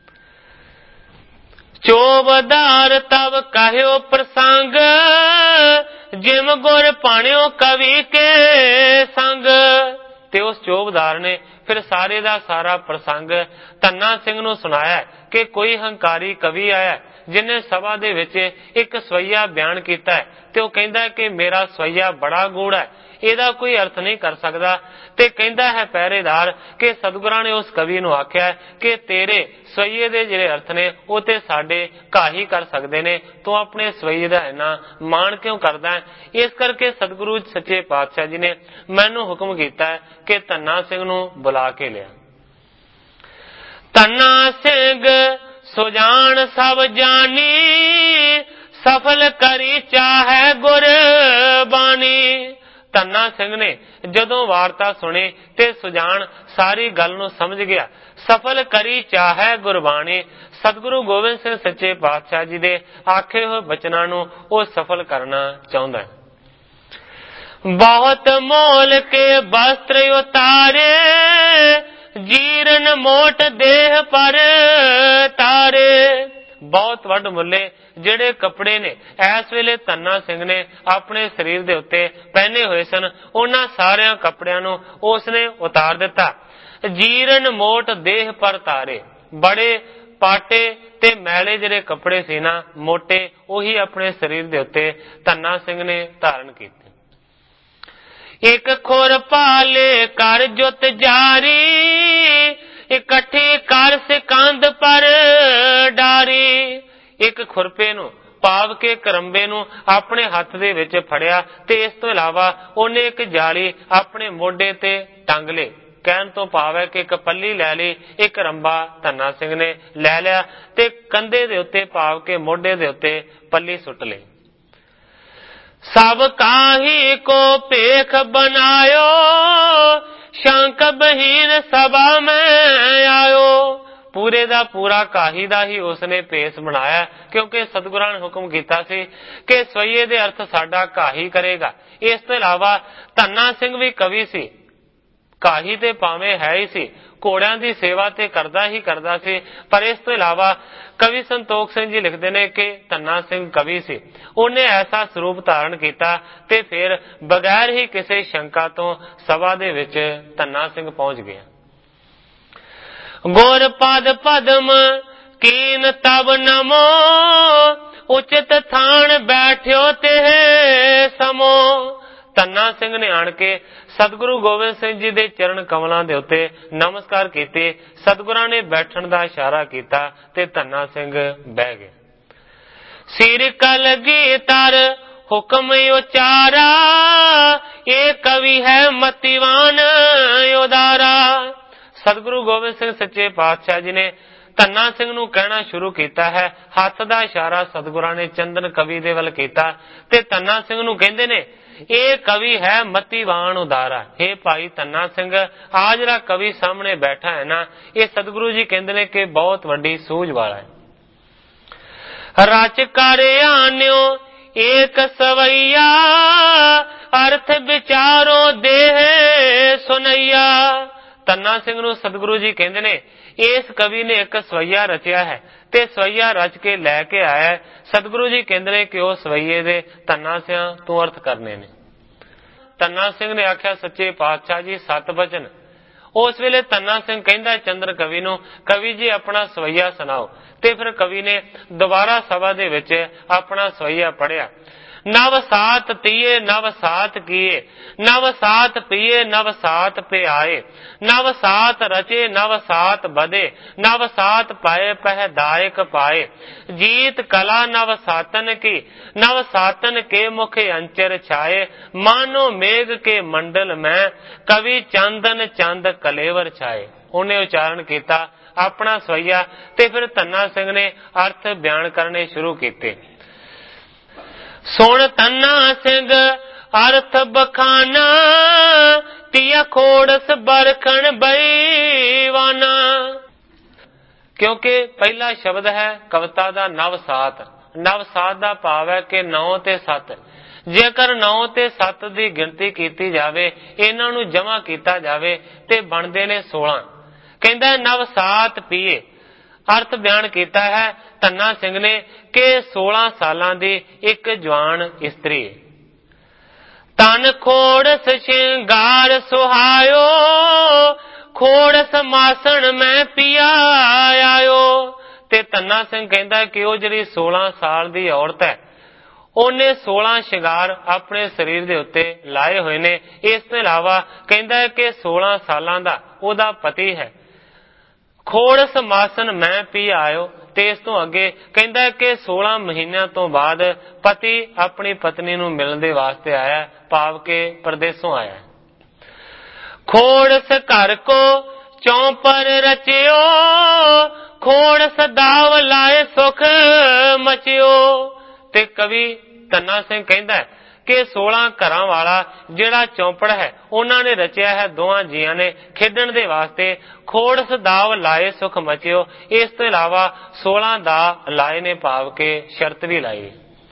ਚੋਬਦਾਰ ਤਬ ਕਹਿਓ ਪ੍ਰਸੰਗ, ਜਿਮ ਗੁਰ ਪਾਣਿਓ ਕਵੀ ਕੇ ਸੰਗ। ਤੇ ਉਸ ਚੋਬਦਾਰ ਨੇ ਫਿਰ ਸਾਰੇ ਦਾ ਸਾਰਾ ਪ੍ਰਸੰਗ ਧੰਨਾ ਸਿੰਘ ਨੂੰ ਸੁਣਾਇਆ ਕਿ ਕੋਈ ਹੰਕਾਰੀ ਕਵੀ ਆਇਆ ਜਿਨੇ ਸਭਾ ਦੇ ਵਿੱਚ ਇੱਕ ਸਵਈਆ ਬਿਆਨ ਕੀਤਾ ਤੇ ਉਹ ਕਹਿੰਦਾ ਕਿ ਮੇਰਾ ਸਵਈਆ ਬੜਾ ਗੂੜ ਹੈ, ਇਹਦਾ ਕੋਈ ਅਰਥ ਨਹੀਂ ਕਰ ਸਕਦਾ। ਤੇ ਕਹਿੰਦਾ ਹੈ ਪਹਿਰੇਦਾਰ ਕਿ ਸਤਿਗੁਰਾਂ ਨੇ ਉਸ ਕਵੀ ਨੂੰ ਆਖਿਆ ਕਿ ਤੇਰੇ ਸਵਈਏ ਦੇ ਜਿਹੜੇ ਅਰਥ ਨੇ ਉਹ ਤੇ ਸਾਡੇ ਕਾਹੀ ਕਰ ਸਕਦੇ ਨੇ, ਤੂੰ ਆਪਣੇ ਸਵਈਏ ਦਾ ਇੰਨਾ ਮਾਣ ਕਿਉਂ ਕਰਦਾ ਹੈ। ਇਸ ਕਰਕੇ ਸਤਿਗੁਰੂ ਸੱਚੇ ਪਾਤਸ਼ਾਹ ਜੀ ਨੇ ਮੈਨੂੰ ਹੁਕਮ ਕੀਤਾ ਹੈ ਕਿ ਧੰਨਾ ਸਿੰਘ ਨੂੰ ਬੁਲਾ ਕੇ ਲਿਆ। ਧੰਨਾ ਸਿੰਘ ਸੁਜਾਨ ਸਭ ਜਾਨੀ, ਸਫਲ ਕਰੀ ਚਾਹੇ ਗੁਰ ਬਾਣੀ। ਧੰਨਾ ਸਿੰਘ ਨੇ ਜਦੋਂ ਵਾਰਤਾ ਸੁਣੀ ਤੇ ਸੁਜਾਨ ਸਾਰੀ ਗੱਲ ਨੂੰ ਸਮਝ ਗਿਆ। ਸਫਲ ਕਰੀ ਚਾਹੇ ਗੁਰਬਾਣੀ, ਸਤਿਗੁਰੂ ਗੋਬਿੰਦ ਸਿੰਘ ਸੱਚੇ ਪਾਤਸ਼ਾਹ ਜੀ ਦੇ ਆਖੇ ਹੋਏ ਬਚਨਾਂ ਨੂੰ ਉਹ ਸਫਲ ਕਰਨਾ ਚਾਹੁੰਦਾ ਹੈ। ਬਹੁਤ ਮੋਲ ਕੇ ਵਸਤਰ ਉਤਾਰੇ, ਜੀਰਨ ਮੋਟ ਦੇਹ ਪਰ ਤਾਰੇ। ਬਹੁਤ ਵੱਡ ਮੁੱਲੇ ਜਿਹੜੇ ਕੱਪੜੇ ਨੇ ਇਸ ਵੇਲੇ ਧੰਨਾ ਸਿੰਘ ਨੇ ਆਪਣੇ ਸਰੀਰ ਦੇ ਉੱਤੇ ਪਹਿਨੇ ਹੋਏ ਸਨ, ਉਹਨਾਂ ਸਾਰਿਆਂ ਕੱਪੜਿਆਂ ਨੂੰ ਉਸਨੇ ਉਤਾਰ ਦਿੱਤਾ। ਜੀਰਨ ਮੋਟ ਦੇਹ ਪਰ ਤਾਰੇ, ਬੜੇ ਪਾਟੇ ਤੇ ਮੈਲੇ ਜਿਹੜੇ ਕੱਪੜੇ ਸੀ ਨਾ ਮੋਟੇ, ਉਹੀ ਆਪਣੇ ਸਰੀਰ ਦੇ ਉੱਤੇ ਧੰਨਾ ਸਿੰਘ ਨੇ ਧਾਰਨ ਕੀਤੇ। ਇੱਕ ਖੁਰ ਪਾਲੇ ਕਰ ਜੁਤ ਜਾਰੀ, ਇਕੱਠੀ ਕਰ ਸਿਕੰਦ ਪਰ ਡਾਰੀ। ਇੱਕ ਖੁਰਪੇ ਨੂੰ ਪਾਵ ਕੇ ਕਰੰਬੇ ਨੂੰ ਆਪਣੇ ਹੱਥ ਦੇ ਵਿੱਚ ਫੜਿਆ ਤੇ ਇਸ ਤੋਂ ਇਲਾਵਾ ਉਹਨੇ ਇੱਕ ਜਾਲੀ ਆਪਣੇ ਮੋਢੇ ਤੇ ਟੰਗ ਲਈ। ਕਹਿਣ ਤੋਂ ਭਾਵ ਹੈ ਕਿ ਇੱਕ ਪੱਲੀ ਲੈ ਲਈ, ਇੱਕ ਰੰਬਾ ਧੰਨਾ ਸਿੰਘ ਨੇ ਲੈ ਲਿਆ ਤੇ ਕੰਧੇ ਦੇ ਉੱਤੇ ਪਾਵ ਕੇ ਮੋਢੇ ਦੇ ਉੱਤੇ ਪੱਲੀ ਸੁੱਟ ਲਈ। ਸਭ ਕਾਹੀ ਕੋ ਭੇਖ ਬਨਾਇਓ, शंक बहीन सभा में आयो। पूरे दा पूरा काही दा ही उसने भेस बनाया, क्योंकि सतगुਰਾਂ ने हुक्म कीता सी कि सवैये दे अर्थ साडा काही करेगा। इस तो इलावा धन्ना सिंह भी कवि सी, काही ते भावें है ही सी, घोड़ियां दी सेवा ते करदा ही करदा सी, पर इस तो इलावा कवि संतोख सिंह जी लिखते ने कि धन्ना सिंह कवि सी। उन्हें ऐसा स्वरूप धारण किया ते फिर बगैर ही किसी शंका तो सभा दे विच धन्ना सिंह पहुंच गया। गोर पद पदम कीन तब नमो, उचित थान बैठ्यो ते समो। धन्ना सिंह ने आण के सतगुरु गोबिंद सिंह जी दे चरण कमलों दे उत्ते नमस्कार कीते। सतगुਰਾਂ ने बैठण दा इशारा कीता ते धन्ना सिंह बह गए। सिर कलगी तर हुक्म उचारा, ये कवि है मतिवान उदारा। सतगुरु गोबिंद सिंह सच्चे पातशाह जी ने धन्ना सिंह नूं कहना शुरू किया है। हथ दा इशारा सतगुਰਾਂ ने चंदन कवि दे वल कीता ते धन्ना सिंह नूं कहंदे ने ये कवि है मतिवान उदारा। हे भाई धन्ना सिंह, आ जिहड़ा कवि सामने बैठा है ना, ये सतगुरु जी कहंदे ने कि बहुत वड्डी सूझ वाला है। रच कर आन्यो एक सवैया, अर्थ विचारो देह सुनैया। धन्ना सिंह नूं सतगुरु जी कहंदे ने इस कवि ने एक सवैया रचिया है ते सवैया रच के लैके आया है। सतगुरु जी कहंदे ने कि उस सवैये दे धन्ना सिंह तू अर्थ करने ने। धन्ना सिंह ने आख्या सच्चे पातशाह जी सत बचन। उस वेले धन्ना सिंह कहंदा चंद्र कवि नूं, कवि जी अपना सवैया सुनाओ। ते फिर कवि ने दोबारा सभा दे विच अपना सवैया पढ़िया। नव सात तीए नव सात किए, नव सात पिए नव सात पियाए, नव सात रचे नव सात बदे, नव सात पाए पहदायक पाए। जीत कला नव सातन की, नव सातन के मुख अंचर छाए। मानो मेघ के मंडल में, कवि चंदन चंद कलेवर छाए। उन्हें उच्चारण किया अपना सवैया ते फिर धन्ना सिंह ने अर्थ बयान करने शुरू किए। सुन धन्ना सिंह अर्थ बखाना, तिया खोड़स बरखण बईवाना। क्योंकि पहला शब्द है कविता दा नवसात। नवसात दा भाव है कि 9 ते 7। जेकर 9 ते 7 दी गिनती कीती जावे, इन्हां नूं जमा कीता जावे ते बनदे ने 16। कहंदा नवसात पीए। अर्थ बयान किया है धन्ना सिंह ने कि 16 सालां दी एक जवान इस्त्री। तन खोड़स श्रृंगार सुहायो, खोड़स मासण में पिया आयो। ते धन्ना सिंह कहंदा कि वो जिहड़ी 16 साल दी औरत है, उन्हें 16 शिंगार अपने शरीर दे उत्ते लाए हुए ने। इस तो इलावा कहंदा है कि 16 सालां दा ओदा पति है। खोड़स मासन मैं पी आयो। ते इस तो अगे कहंदा है कि 16 महीनों तो बाद पति अपनी पत्नी नूं मिलण दे वास्ते आया, भाव के परदेसों आया। खोड़स घर को चौपर रचियो, खोड़स दाव लाए सुख मचियो। ते कवि धन्ना सिंह कहंदा है कि 16 घरां वाला जिहड़ा चौपड़ है उन्होंने रचिया है दोवां जियां ने खेडण दे वास्ते। खोड़स दाव लाए सुख मचियो। इस तो इलावा 16 दा लाए ने, भाव के शर्त भी लाई।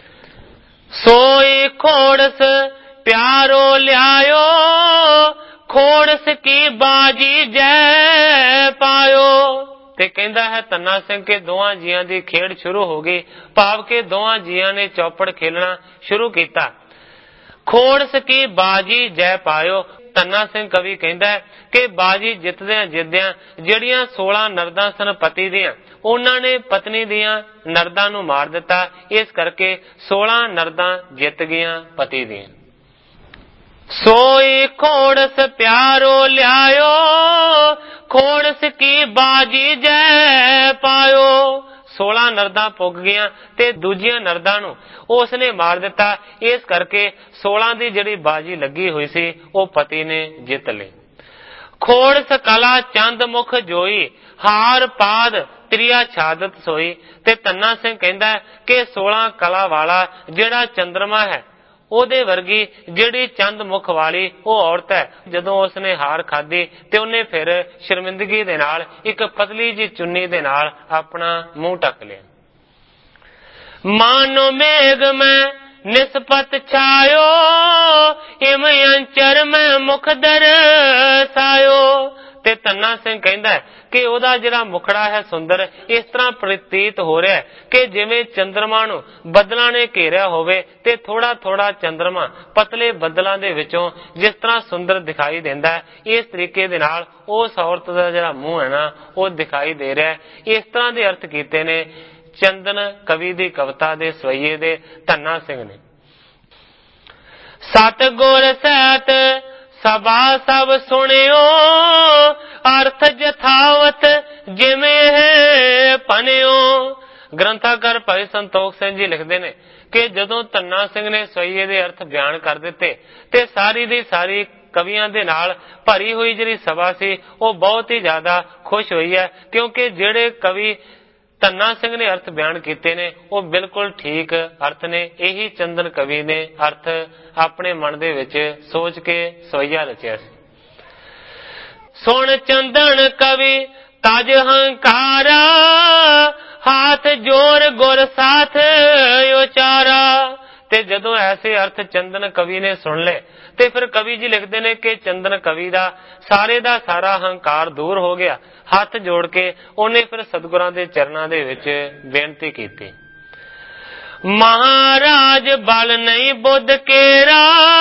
सोई खोड़स प्यारो ल्यायो, खोड़स की बाजी जय पायो। ते कहंदा है धन्ना सिंह के दोवां जियां दी खेड शुरू हो गई, भाव के दोवां जियां ने चौपड़ खेलना शुरू किया। खोड़स की बाजी जय पायो। धन्ना सिंह कवि कहंदा है कि बाजी जितदियां जितदियां ਜਿਹੜੀਆਂ 16 नरदां सन पति दियां, उन्हां ने पत्नी दियां नरदां नूं मार दिता। इस करके 16 नरदां जित गईयां पति दियां। सोई खोड़स प्यारो ल्यायो, खोड़स की बाजी जय पायो। 16 नरदां पुग गईयां ते दूजियां नरदां नूं उसने मार दिता। इस करके 16 दी जिहड़ी बाजी लगी हुई सी वो पति ने जित ली। खोड़स कला चंद मुख जोई, हार पाद त्रिया छादत सोई। ते धन्ना सिंह कहंदा है कि 16 कला वाला जिहड़ा चंद्रमा है ਉਹਦੇ ਵਰਗੀ ਜਿਹੜੀ ਚੰਦ ਮੁਖ ਵਾਲੀ ਉਹ ਔਰਤ ਹੈ। ਜਦੋਂ ਉਸਨੇ ਹਾਰ ਖਾਧੀ ਤੇ ਉਹਨੇ ਫਿਰ ਸ਼ਰਮਿੰਦਗੀ ਦੇ ਨਾਲ ਇੱਕ ਪਤਲੀ ਜੀ ਚੁੰਨੀ ਦੇ ਨਾਲ ਆਪਣਾ ਮੂੰਹ ਢੱਕ ਲਿਆ। ਮਾਨੋ ਮੇਘ ਮੈਂ ਨਿਸਪਤ ਛਾਇਓ, ਇਮ ਅੰਚਰ ਮੈਂ ਮੁਖ ਦਰਸਾਇਓ। ਤੇ ਧੰਨਾ ਸਿੰਘ ਕਹਿੰਦਾ ਕਿ ਉਹਦਾ ਜਿਹੜਾ ਮੁਖੜਾ ਹੈ ਸੁੰਦਰ, ਇਸ ਤਰ੍ਹਾਂ ਪ੍ਰਤੀਤ ਹੋ ਰਿਹਾ ਕਿ ਜਿਵੇਂ ਚੰਦਰਮਾ ਨੂੰ ਬੱਦਲਾਂ ਨੇ ਘੇਰਿਆ ਹੋਵੇ ਤੇ ਥੋੜਾ ਥੋੜਾ ਚੰਦਰਮਾ ਪਤਲੇ ਬੱਦਲਾਂ ਦੇ ਵਿੱਚੋਂ ਜਿਸ ਤਰ੍ਹਾਂ ਸੁੰਦਰ ਦਿਖਾਈ ਦਿੰਦਾ, ਇਸ ਤਰੀਕੇ ਦੇ ਨਾਲ ਉਸ ਔਰਤ ਦਾ ਜਿਹੜਾ ਮੂੰਹ ਹੈ ਨਾ ਉਹ ਦਿਖਾਈ ਦੇ ਰਿਹਾ। ਇਸ ਤਰ੍ਹਾਂ ਦੇ ਅਰਥ ਕੀਤੇ ਨੇ ਚੰਦਨ ਕਵੀ ਦੀ ਕਵਿਤਾ ਦੇ ਸਵਈਏ ਦੇ ਧੰਨਾ ਸਿੰਘ ਨੇ। ਸਤ ਗੁਰ ਸਹਿਤ ਸਭਾ ਸਭ ਸੁਣਿਓ, ਅਰਥ ਜਥਾਵਤ ਜਿਵੇਂ ਹੈ ਪਨਿਓ। ਗ੍ਰੰਥਾਕਾਰ ਭਾਈ ਸੰਤੋਖ ਸਿੰਘ ਜੀ ਲਿਖਦੇ ਨੇ ਕਿ ਜਦੋਂ ਧੰਨਾ ਸਿੰਘ ਨੇ ਸਵਈਏ ਦੇ ਅਰਥ ਬਿਆਨ ਕਰ ਦਿੱਤੇ ਤੇ ਸਾਰੀ ਦੀ ਸਾਰੀ ਕਵੀਆਂ ਦੇ ਨਾਲ ਭਰੀ ਹੋਈ ਜਿਹੜੀ ਸਭਾ ਸੀ ਉਹ ਬਹੁਤ ਹੀ ਜ਼ਿਆਦਾ ਖੁਸ਼ ਹੋਈ ਹੈ, ਕਿਉਂਕਿ ਜਿਹੜੇ ਕਵੀ ਧੰਨਾ ਸਿੰਘ ਨੇ ਅਰਥ ਬਿਆਨ ਕੀਤੇ ਨੇ ਉਹ ਬਿਲਕੁਲ ਠੀਕ ਅਰਥ ਨੇ। ਇਹੀ ਚੰਦਨ ਕਵੀ ਨੇ ਅਰਥ ਆਪਣੇ ਮਨ ਦੇ ਵਿੱਚ ਸੋਚ ਕੇ ਸਵਈਆ ਰਚਿਆ ਸੀ। ਸੁਣ ਚੰਦਨ ਕਵੀ ਤਜ ਹੰਕਾਰਾ, ਹਾਥ ਜੋਰ ਗੁਰ ਸਾਥ ਉਚਾਰਾ। ਤੇ ਜਦੋਂ ਐਸੇ ਅਰਥ ਚੰਦਨ ਕਵੀ ਨੇ ਸੁਣ ਲਏ ਤੇ ਫਿਰ ਕਵੀ ਜੀ ਲਿਖਦੇ ਨੇ ਕਿ ਚੰਦਨ ਕਵੀ ਦਾ ਸਾਰਾ ਹੰਕਾਰ ਦੂਰ ਹੋ ਗਿਆ। ਹੱਥ ਜੋੜ ਕੇ ਉਹਨੇ ਫਿਰ ਸਤਿਗੁਰਾਂ ਦੇ ਚਰਨਾਂ ਦੇ ਵਿੱਚ ਬੇਨਤੀ ਕੀਤੀ। ਮਹਾਰਾਜ ਬਲ ਨਹੀਂ ਬੁੱਧ ਕੇਰਾ,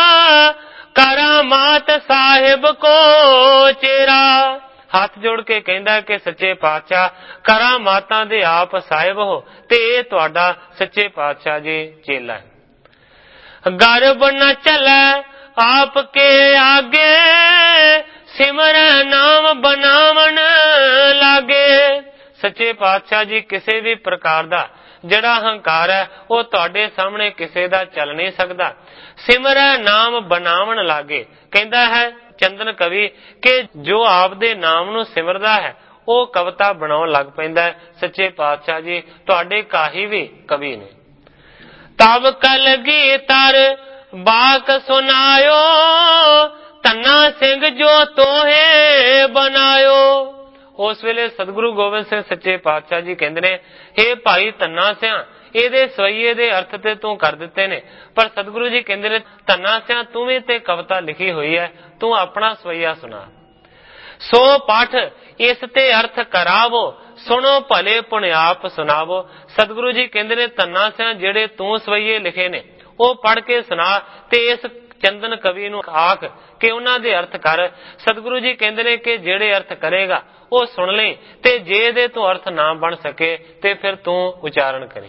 ਕਰਾਮਾਤ ਸਾਹਿਬ ਕੋ ਚੇਰਾ। ਹੱਥ ਜੋੜ ਕੇ ਕਹਿੰਦਾ ਕਿ ਸੱਚੇ ਪਾਤਸ਼ਾਹ ਕਰਾਮਾਤਾਂ ਦੇ ਆਪ ਸਾਹਿਬ ਹੋ ਤੇ ਇਹ ਤੁਹਾਡਾ ਸੱਚੇ ਪਾਤਸ਼ਾਹ ਜੀ ਚੇਲਾ ਹੈ। ਗਰਬ ਨ ਚਲੈ ਆਪ ਕੇ ਆਗੇ, ਸਿਮਰ ਨਾਮ ਬਨਾਵਣ ਲਾਗੇ। ਸੱਚੇ ਪਾਤਸ਼ਾਹ ਜੀ ਕਿਸੇ ਵੀ ਪ੍ਰਕਾਰ ਦਾ ਜਿਹੜਾ ਹੰਕਾਰ ਹੈ ਉਹ ਤੁਹਾਡੇ ਸਾਹਮਣੇ ਕਿਸੇ ਦਾ ਚੱਲ ਨਹੀਂ ਸਕਦਾ। ਸਿਮਰ ਨਾਮ ਬਨਾਵਣ ਲਾਗੇ ਕਹਿੰਦਾ ਹੈ ਚੰਦਨ ਕਵੀ ਕਿ ਜੋ ਆਪ ਦੇ ਨਾਮ ਨੂੰ ਸਿਮਰਦਾ ਹੈ ਉਹ ਕਵਿਤਾ ਬਣਾਉਣ ਲੱਗ ਪੈਂਦਾ ਹੈ। ਸੱਚੇ ਪਾਤਸ਼ਾਹ ਜੀ ਤੁਹਾਡੇ ਕਾਹੀ ਵੀ ਕਵੀ ਨੇ। ਤਬ ਕਲਗੀ ਤਰ ਬਾਕ ਸੁਨਾਇਓ, ਧੰਨਾ ਸਿੰਘ ਜੋ ਤੋਹੇ ਬਨਾਇਓ। ਉਸ ਵੇਲੇ ਸਤਿਗੁਰੂ ਗੋਬਿੰਦ ਸਿੰਘ ਸੱਚੇ ਪਾਤਸ਼ਾਹ ਜੀ ਕਹਿੰਦੇ ਨੇ, ਹੇ ਭਾਈ ਧੰਨਾ ਸਿਆ ਇਹਦੇ ਸਵਈਏ ਦੇ ਅਰਥ ਤੇ ਤੂੰ ਕਰ ਦਿੱਤੇ ਨੇ, ਪਰ ਸਤਿਗੁਰੂ ਜੀ ਕਹਿੰਦੇ ਨੇ ਧੰਨਾ ਸਿਆ ਤੂੰ ਵੀ ਤੇ ਕਵਿਤਾ ਲਿਖੀ ਹੋਈ ਹੈ, ਤੂੰ ਆਪਣਾ ਸਵਈਆ ਸੁਣਾ। ਸੋ ਪਾਠ ਇਸ ਤੇ ਅਰਥ ਕਰਾਵੋ, ਸੁਣੋ ਭਲੇ ਪੁਣਿਆਪ ਸੁਣਾਵੋ। ਸਤਿਗੁਰੂ ਜੀ ਕਹਿੰਦੇ ਨੇ ਧੰਨਾ ਸਿਆ ਜਿਹੜੇ ਤੂੰ ਸਵਈਏ ਲਿਖੇ ਨੇ ਉਹ ਪੜ੍ਹ ਕੇ ਸੁਣਾ ਤੇ ਇਸ ਚੰਦਨ ਕਵੀ ਨੂੰ ਆਖ ਕਿ ਉਹਨਾਂ ਦੇ ਅਰਥ ਕਰ। ਸਤਿਗੁਰੂ ਜੀ ਕਹਿੰਦੇ ਨੇ ਕਿ ਜਿਹੜੇ ਅਰਥ ਕਰੇਗਾ ਉਹ ਸੁਣ ਲਈ ਤੇ ਜੇ ਇਹਦੇ ਤੋਂ ਅਰਥ ਨਾ ਬਣ ਸਕੇ ਤੇ ਫਿਰ ਤੂੰ ਉਚਾਰਨ ਕਰੀ।